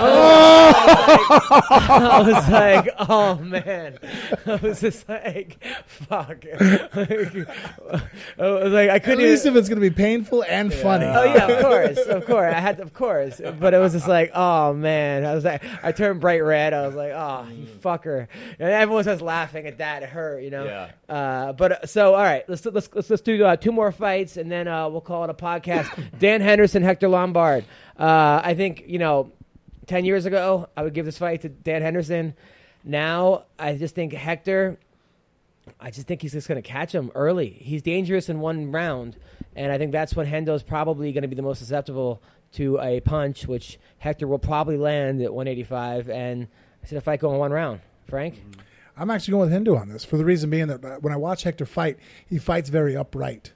was like, oh, man. I was just like, fuck. I was like, I couldn't At least even. if it's going to be painful and funny. Oh yeah, of course. I had to, of course, but it was just like, oh man, I turned bright red. I was like, oh, you fucker, and everyone was laughing at that. It hurt, Yeah. But so all right, let's do 2 more fights, and then we'll call it a podcast. Dan Henderson, Hector Lombard. I think 10 years ago I would give this fight to Dan Henderson. Now I just think Hector. I just think he's just going to catch him early. He's dangerous in one round, and I think that's when Hendo's probably going to be the most susceptible to a punch, which Hector will probably land at 185. And I see the fight go in one round. Frank? I'm actually going with Hendo on this for the reason being that when I watch Hector fight, he fights very upright.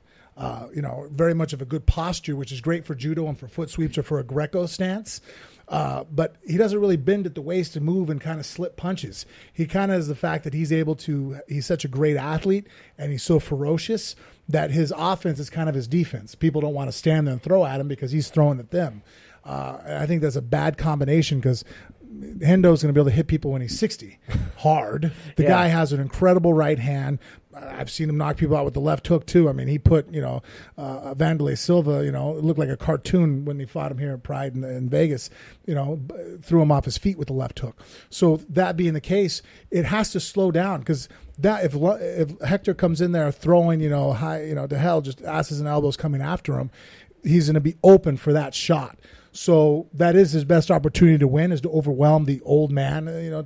Very much of a good posture, which is great for judo and for foot sweeps or for a Greco stance. But he doesn't really bend at the waist to move and kind of slip punches. He kind of has the fact that he's such a great athlete and he's so ferocious that his offense is kind of his defense. People don't want to stand there and throw at him because he's throwing at them. And I think that's a bad combination because Hendo's going to be able to hit people when he's 60 hard. The guy has an incredible right hand. I've seen him knock people out with the left hook too. I mean, he put, Vanderlei Silva, it looked like a cartoon when he fought him here at Pride in Vegas, threw him off his feet with the left hook. So that being the case, it has to slow down because that if Hector comes in there throwing, high, to hell, just asses and elbows coming after him, he's going to be open for that shot. So that is his best opportunity to win, is to overwhelm the old man,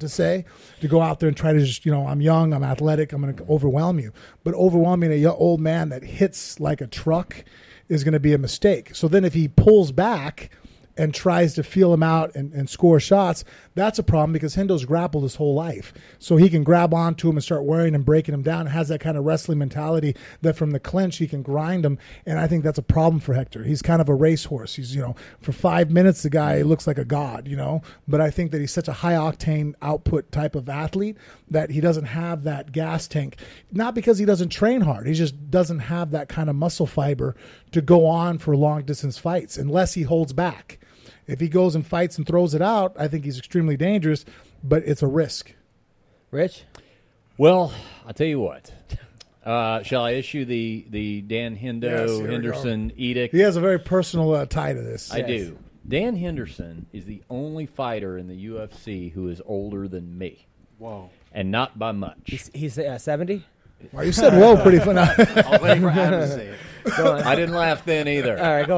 to go out there and try to just, I'm young, I'm athletic, I'm going to overwhelm you. But overwhelming a old man that hits like a truck is going to be a mistake. So then if he pulls back and tries to feel him out and score shots, that's a problem because Hendo's grappled his whole life. So he can grab onto him and start wearing and breaking him down. Has that kind of wrestling mentality that from the clinch he can grind him. And I think that's a problem for Hector. He's kind of a racehorse. He's, for 5 minutes, the guy looks like a god, But I think that he's such a high octane output type of athlete that he doesn't have that gas tank. Not because he doesn't train hard. He just doesn't have that kind of muscle fiber to go on for long distance fights unless he holds back. If he goes and fights and throws it out, I think he's extremely dangerous, but it's a risk. Rich? Well, I'll tell you what. Shall I issue the Dan Henderson edict? He has a very personal tie to this. I do. Dan Henderson is the only fighter in the UFC who is older than me. Whoa. And not by much. He's 70? Well, you said whoa pretty fun. I was waiting for Adam to say it. I didn't laugh then either. All right, go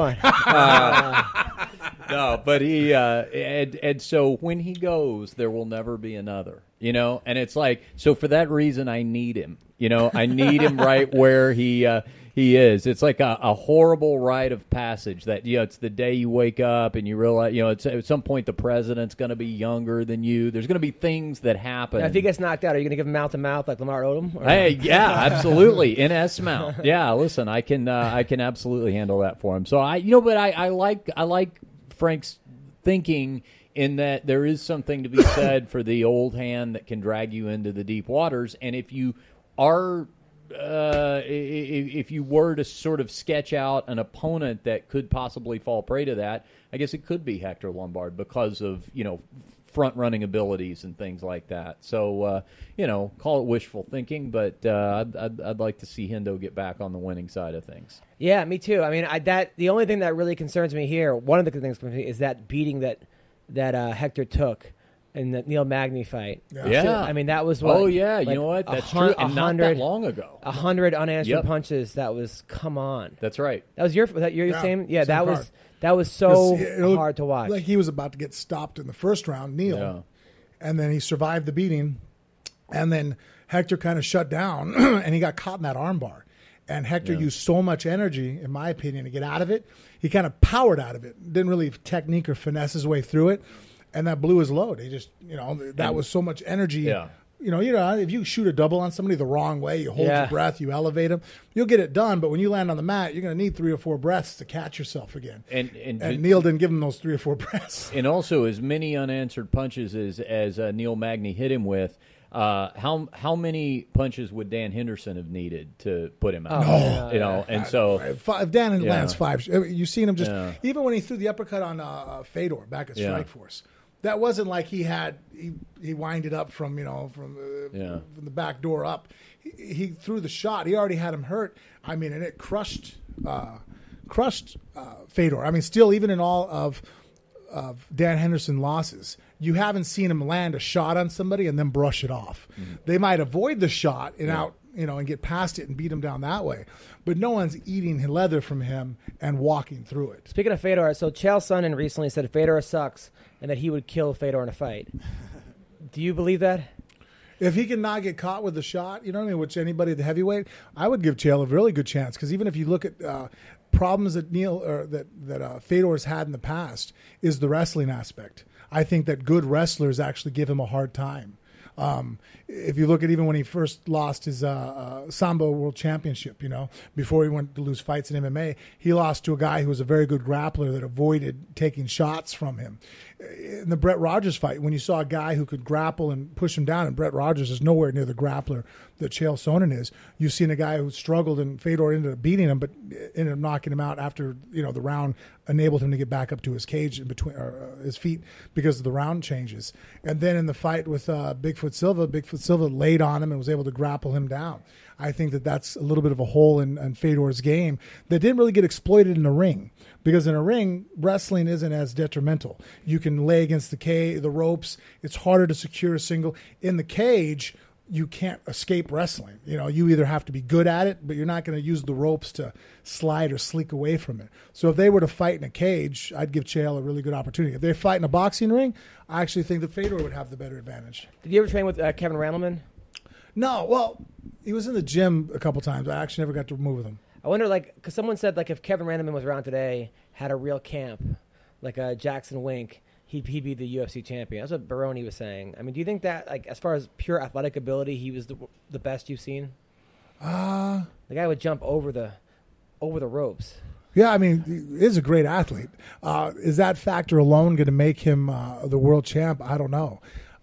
on. No, but he and so when he goes, there will never be another. And it's like, so for that reason, I need him. I need him right where he is. It's like a horrible rite of passage that it's the day you wake up and you realize it's at some point the president's going to be younger than you. There's going to be things that happen. Now, if he gets knocked out, are you going to give him mouth to mouth like Lamar Odom? Hey, yeah, absolutely. In S-mount. Yeah, listen, I can absolutely handle that for him. So but I like Frank's thinking in that there is something to be said for the old hand that can drag you into the deep waters. And if you are, if you were to sort of sketch out an opponent that could possibly fall prey to that, I guess it could be Hector Lombard because of, front-running abilities and things like that. So, call it wishful thinking, but I'd like to see Hendo get back on the winning side of things. Yeah, me too. I mean, the only thing that really concerns me here, one of the things that concerns me is that beating that Hector took in the Neil Magny fight. Yeah. I mean, that was what. Oh, yeah. You know what? That's true. And not that long ago. 100 unanswered punches. That was, come on. That's right. Was that your same? Yeah, same that was so hard to watch. Like he was about to get stopped in the first round, Neil, and then he survived the beating, and then Hector kind of shut down, and he got caught in that armbar. And Hector used so much energy, in my opinion, to get out of it. He kind of powered out of it. Didn't really technique or finesse his way through it, and that blew his load. He just, that was so much energy. Yeah. If you shoot a double on somebody the wrong way, you hold your breath, you elevate them, you'll get it done. But when you land on the mat, you're going to need 3 or 4 breaths to catch yourself again. And Neil didn't give him those 3 or 4 breaths. And also, as many unanswered punches as Neil Magny hit him with, how many punches would Dan Henderson have needed to put him out? If Dan lands 5, you've seen him just even when he threw the uppercut on Fedor back at Strikeforce. That wasn't like he winded up from the back door up. He threw the shot. He already had him hurt. I mean, and it crushed Fedor. I mean, still, even in all of Dan Henderson losses, you haven't seen him land a shot on somebody and then brush it off. Mm-hmm. They might avoid the shot and get past it and beat him down that way. But no one's eating leather from him and walking through it. Speaking of Fedor, so Chael Sonnen recently said Fedor sucks and that he would kill Fedor in a fight. Do you believe that? If he can not get caught with the shot, you know what I mean, which anybody at the heavyweight, I would give Chael a really good chance, because even if you look at problems that Fedor's had in the past, is the wrestling aspect. I think that good wrestlers actually give him a hard time. If you look at even when he first lost his Sambo World Championship, before he went to lose fights in MMA, he lost to a guy who was a very good grappler that avoided taking shots from him. In the Brett Rogers fight, when you saw a guy who could grapple and push him down, and Brett Rogers is nowhere near the grappler that Chael Sonnen is, you've seen a guy who struggled and Fedor ended up beating him, but ended up knocking him out after the round enabled him to get back up to his cage in between his feet because of the round changes. And then in the fight with Bigfoot Silva laid on him and was able to grapple him down. I think that that's a little bit of a hole in Fedor's game that didn't really get exploited in the ring, because in a ring, wrestling isn't as detrimental. You can lay against the ropes. It's harder to secure a single. In the cage, you can't escape wrestling. You either have to be good at it, but you're not going to use the ropes to slide or sleek away from it. So if they were to fight in a cage, I'd give Chael a really good opportunity. If they fight in a boxing ring, I actually think that Fedor would have the better advantage. Did you ever train with Kevin Randleman? No, well, he was in the gym a couple times. I actually never got to move with him. I wonder, because someone said, if Kevin Randleman was around today, had a real camp, like a Jackson Wink, he'd be the UFC champion. That's what Baroni was saying. I mean, do you think that, as far as pure athletic ability, he was the best you've seen? The guy would jump over the ropes. Yeah, I mean, he is a great athlete. Is that factor alone going to make him the world champ? I don't know.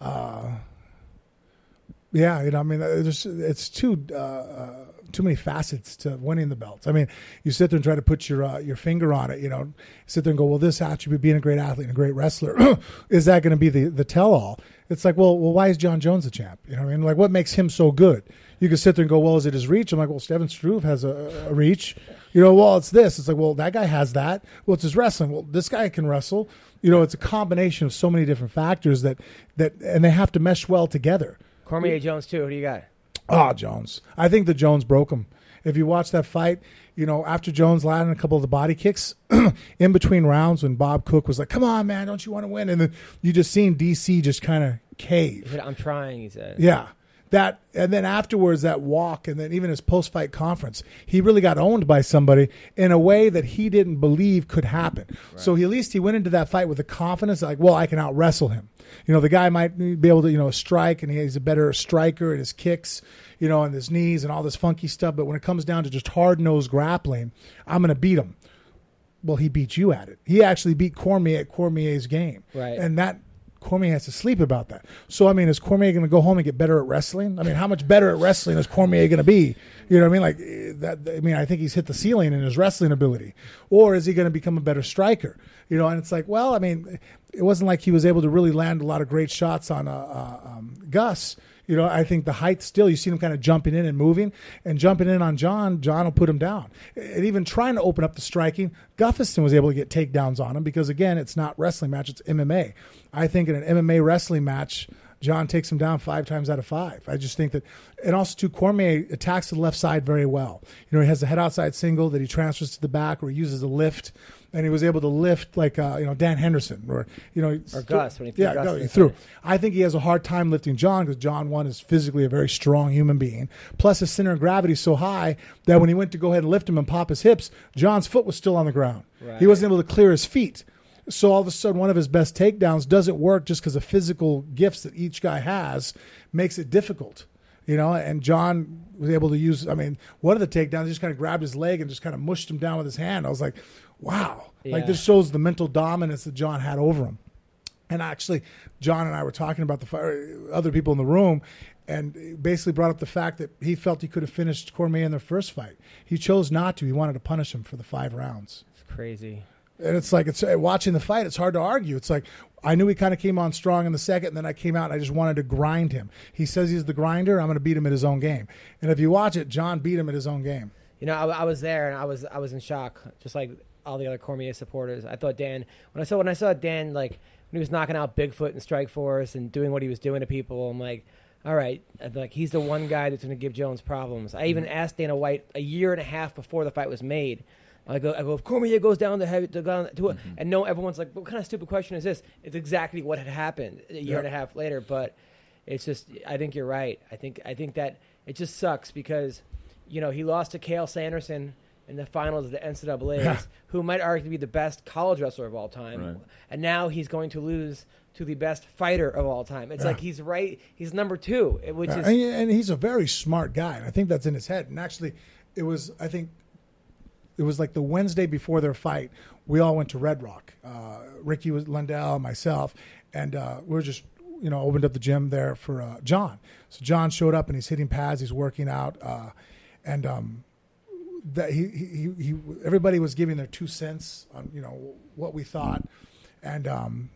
Yeah, it's too many facets to winning the belts. I mean, you sit there and try to put your finger on it. Sit there and go, well, this attribute, being a great athlete and a great wrestler, is that going to be the tell-all? It's like, well, why is John Jones the champ? What makes him so good? You can sit there and go, well, is it his reach? I'm like, well, Steven Struve has a reach. Well, it's this. It's like, well, that guy has that. Well, it's his wrestling. Well, this guy can wrestle. It's a combination of so many different factors that and they have to mesh well together. Cormier Jones, too. Who do you got? Jones. I think that Jones broke him. If you watch that fight, after Jones landed a couple of the body kicks in between rounds, when Bob Cook was like, come on, man, don't you want to win? And then you just seen DC just kind of cave. I'm trying, he said. Yeah. And then afterwards, that walk, and then even his post-fight conference, he really got owned by somebody in a way that he didn't believe could happen. Right. So at least he went into that fight with the confidence, like, well, I can out-wrestle him. The guy might be able to, strike, and he's a better striker at his kicks, and his knees and all this funky stuff. But when it comes down to just hard-nosed grappling, I'm going to beat him. Well, he beat you at it. He actually beat Cormier at Cormier's game. Right. And that Cormier has to sleep about that. So, is Cormier going to go home and get better at wrestling? How much better at wrestling is Cormier going to be? You know what I mean? I think he's hit the ceiling in his wrestling ability. Or is he going to become a better striker? And it's like, well, it wasn't like he was able to really land a lot of great shots on Gus. I think the height still, you see him kind of jumping in and moving, and jumping in on John will put him down. And even trying to open up the striking, Gustafsson was able to get takedowns on him because, again, it's not wrestling match, it's MMA. I think in an MMA wrestling match, John takes him down 5 times out of 5. I just think that, and also too, Cormier attacks the left side very well. He has a head outside single that he transfers to the back, or he uses a lift, and he was able to lift like Dan Henderson, or Gus when he threw. Gus he threw. I think he has a hard time lifting John because John, one, is physically a very strong human being. Plus, his center of gravity is so high that when he went to go ahead and lift him and pop his hips, John's foot was still on the ground. Right. He wasn't able to clear his feet. So all of a sudden, one of his best takedowns doesn't work just because the physical gifts that each guy has makes it difficult. And John was able to use, one of the takedowns, he just kind of grabbed his leg and just kind of mushed him down with his hand. I was like, wow. Yeah. This shows the mental dominance that John had over him. And actually, John and I were talking about the fight, other people in the room, and basically brought up the fact that he felt he could have finished Cormier in their first fight. He chose not to. He wanted to punish him for the 5 rounds. It's crazy. And it's like, watching the fight, it's hard to argue. It's like, I knew he kind of came on strong in the second, and then I came out and I just wanted to grind him. He says he's the grinder. I'm going to beat him at his own game. And if you watch it, John beat him at his own game. I was there, and I was in shock, just like all the other Cormier supporters. I thought Dan, when I saw Dan, when he was knocking out Bigfoot and Strikeforce and doing what he was doing to people, I'm like, all right, he's the one guy that's going to give Jones problems. I even asked Dana White a year and a half before the fight was made. I go, if Cormier goes down to it, and no, everyone's like, what kind of stupid question is this? It's exactly what had happened a year and a half later. But it's just, I think you're right. I think that it just sucks because, he lost to Cael Sanderson in the finals of the NCAAs, who might arguably be the best college wrestler of all time. Right. And now he's going to lose to the best fighter of all time. It's like he's right. He's number 2, which is... And he's a very smart guy. And I think that's in his head. And actually, it was like the Wednesday before their fight, we all went to Red Rock. Ricky Lundell, myself, and we were just, opened up the gym there for John. So John showed up and he's hitting pads, he's working out, and that he everybody was giving their 2 cents on what we thought, and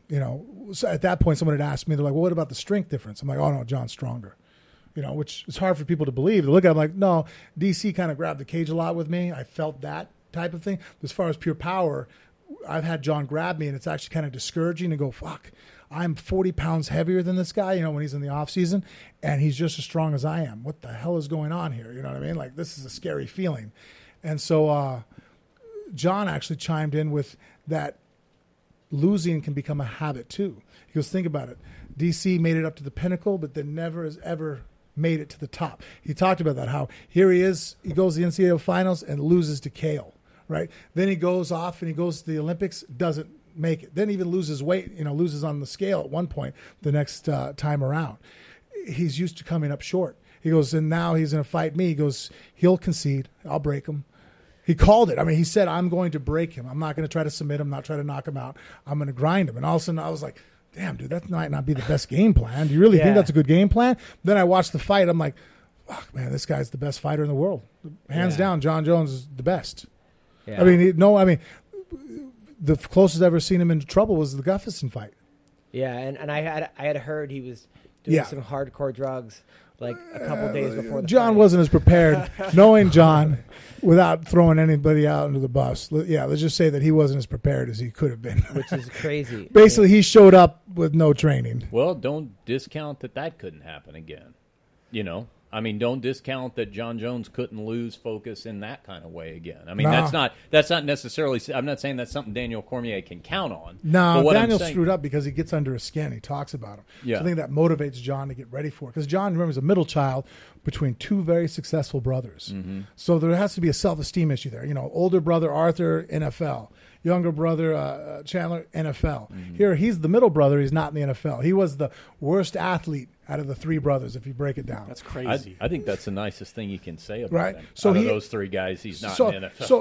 so at that point someone had asked me, they're like, well, what about the strength difference? I'm like, oh no, John's stronger. Which is hard for people to believe. They look at it like, no, DC kind of grabbed the cage a lot with me. I felt that type of thing. As far as pure power, I've had John grab me, and it's actually kind of discouraging to go, fuck, I'm 40 pounds heavier than this guy, when he's in the off season, and he's just as strong as I am. What the hell is going on here? You know what I mean? Like, this is a scary feeling. And so John actually chimed in with that losing can become a habit too. He goes, think about it. DC made it up to the pinnacle, but then never has ever made it to the top. He talked about that, how here he is, he goes to the NCAA finals and loses to Cael, right? Then he goes off and he goes to the Olympics, doesn't make it. Then even loses weight, loses on the scale at one point the next time around. He's used to coming up short. He goes, and now he's going to fight me. He goes, he'll concede. I'll break him. He called it. I mean, he said, I'm going to break him. I'm not going to try to submit him, not try to knock him out. I'm going to grind him. And all of a sudden I was like, damn, dude, that might not be the best game plan. Do you really think that's a good game plan? Then I watched the fight. I'm like, fuck, man, this guy's the best fighter in the world. Hands down, John Jones is the best. Yeah. I mean, the closest I've ever seen him in trouble was the Gustafsson fight. Yeah, and I had heard he was doing some hardcore drugs like a couple days before the John fight. Wasn't as prepared. Knowing John, without throwing anybody out into the bus, let's just say that he wasn't as prepared as he could have been. Which is crazy. Basically, he showed up with no training. Well, don't discount that couldn't happen again. I mean, don't discount that John Jones couldn't lose focus in that kind of way again. I mean, that's not necessarily. I'm not saying that's something Daniel Cormier can count on. No, Daniel's screwed up because he gets under his skin. He talks about him. Yeah. So I think that motivates John to get ready for it. Because John, remember, is a middle child between 2 very successful brothers. Mm-hmm. So there has to be a self-esteem issue there. Older brother Arthur, NFL. Younger brother Chandler, NFL. Mm-hmm. Here, he's the middle brother. He's not in the NFL. He was the worst athlete out of the 3 brothers, if you break it down. That's crazy. I think that's the nicest thing you can say about him. So out of those 3 guys, he's not in the NFL. So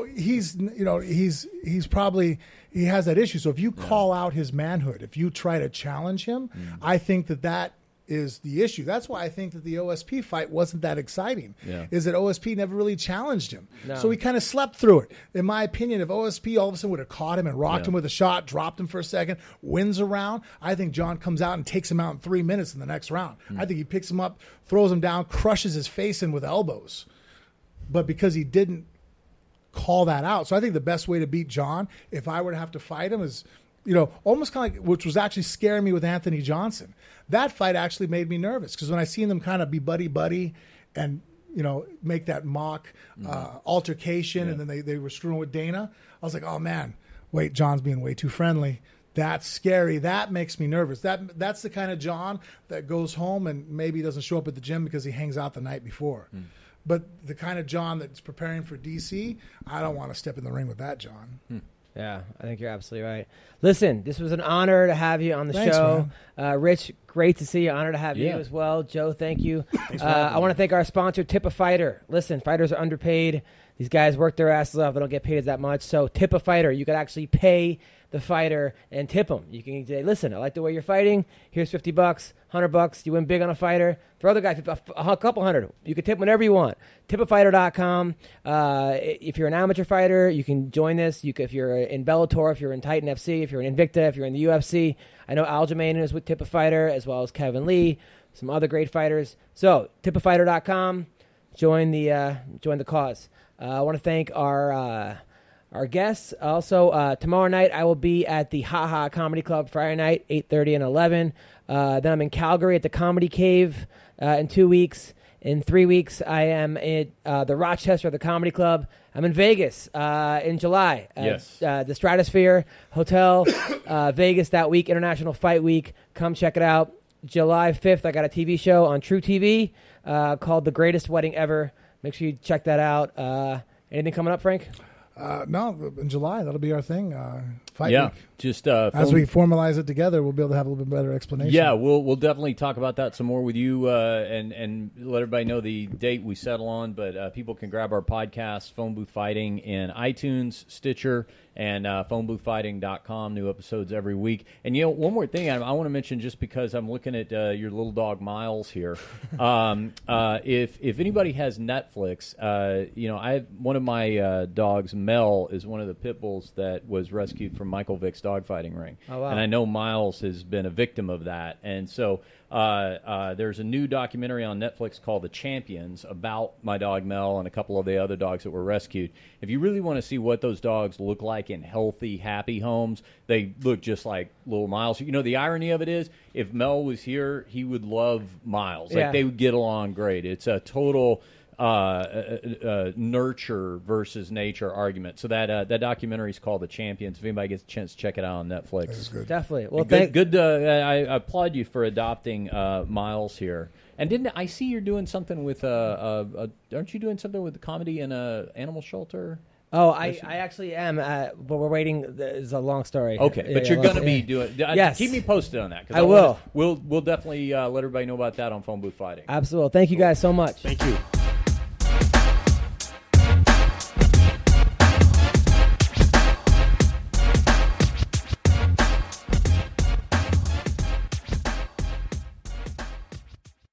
he's probably, he has that issue. So if you call out his manhood, if you try to challenge him, I think that is the issue. That's why I think that the OSP fight wasn't that exciting. Yeah. Is that OSP never really challenged him. No. So he kind of slept through it. In my opinion, if OSP all of a sudden would have caught him and rocked him with a shot, dropped him for a second, wins a round, I think John comes out and takes him out in 3 minutes in the next round. I think he picks him up, throws him down, crushes his face in with elbows. But because he didn't call that out. So I think the best way to beat John, if I were to have to fight him, is almost kind of like, which was actually scaring me with Anthony Johnson. That fight actually made me nervous because when I seen them kind of be buddy and, make that mock altercation and then they were screwing with Dana, I was like, oh man, wait, John's being way too friendly. That's scary. That makes me nervous. That's the kind of John that goes home and maybe doesn't show up at the gym because he hangs out the night before. But the kind of John that's preparing for DC, I don't want to step in the ring with that John. Yeah, I think you're absolutely right. Listen, this was an honor to have you on the show. Rich, great to see you. Honor to have you as well. Joe, thank you. I want to thank our sponsor, Tip a Fighter. Listen, fighters are underpaid. These guys work their asses off. They don't get paid that much. So Tip a Fighter. You could actually pay the fighter and tip them. You can say, listen, I like the way you're fighting. Here's $50, $100. You win big on a fighter. For other guys, a couple $100. You can tip whenever you want. Tipafighter.com. If you're an amateur fighter, you can join this. If you're in Bellator, if you're in Titan FC, if you're in Invicta, if you're in the UFC. I know Aljamain is with Tip a Fighter, as well as Kevin Lee, some other great fighters. So tipafighter.com. Join the cause. I want to thank our guests. Also, tomorrow night I will be at the Ha Ha Comedy Club, Friday night, 8:30 and 11. Then I'm in Calgary at the Comedy Cave in 2 weeks. In 3 weeks, I am at the Rochester, the Comedy Club. I'm in Vegas in July. The Stratosphere Hotel, Vegas that week, International Fight Week. Come check it out. July 5th, I got a TV show on True TV called The Greatest Wedding Ever. Make sure you check that out. Anything coming up, Frank? No, in July, that'll be our thing. Fight Yeah, week. just As we formalize it together, we'll be able to have a little bit better explanation. Yeah, we'll definitely talk about that some more with you, and let everybody know the date we settle on. But people can grab our podcast, Phone Booth Fighting, in iTunes, Stitcher, and phoneboothfighting.com. New episodes every week. And one more thing I want to mention, just because I'm looking at your little dog Miles here. If anybody has Netflix, I have one of my dogs, Mel, is one of the pit bulls that was rescued from Michael Vick's dogfighting ring. Oh, wow. And I know Miles has been a victim of that. And so there's a new documentary on Netflix called The Champions about my dog Mel and a couple of the other dogs that were rescued. If you really want to see what those dogs look like in healthy, happy homes, they look just like little Miles. The irony of it is, if Mel was here, he would love Miles. Yeah. Like, they would get along great. It's a total nurture versus nature argument. So that documentary is called The Champions. If anybody gets a chance to check it out on Netflix. That's good. Definitely. Well, Good. I applaud you for adopting Miles here. And didn't I see you're doing something with aren't you doing something with the comedy in a animal shelter? Oh, I actually am, but we're waiting. It's a long story. Okay, but you're going to be doing. Yes. Keep me posted on that. 'Cause I will. We'll definitely let everybody know about that on Phone Booth Fighting. Absolutely. Thank you guys so much. Thank you.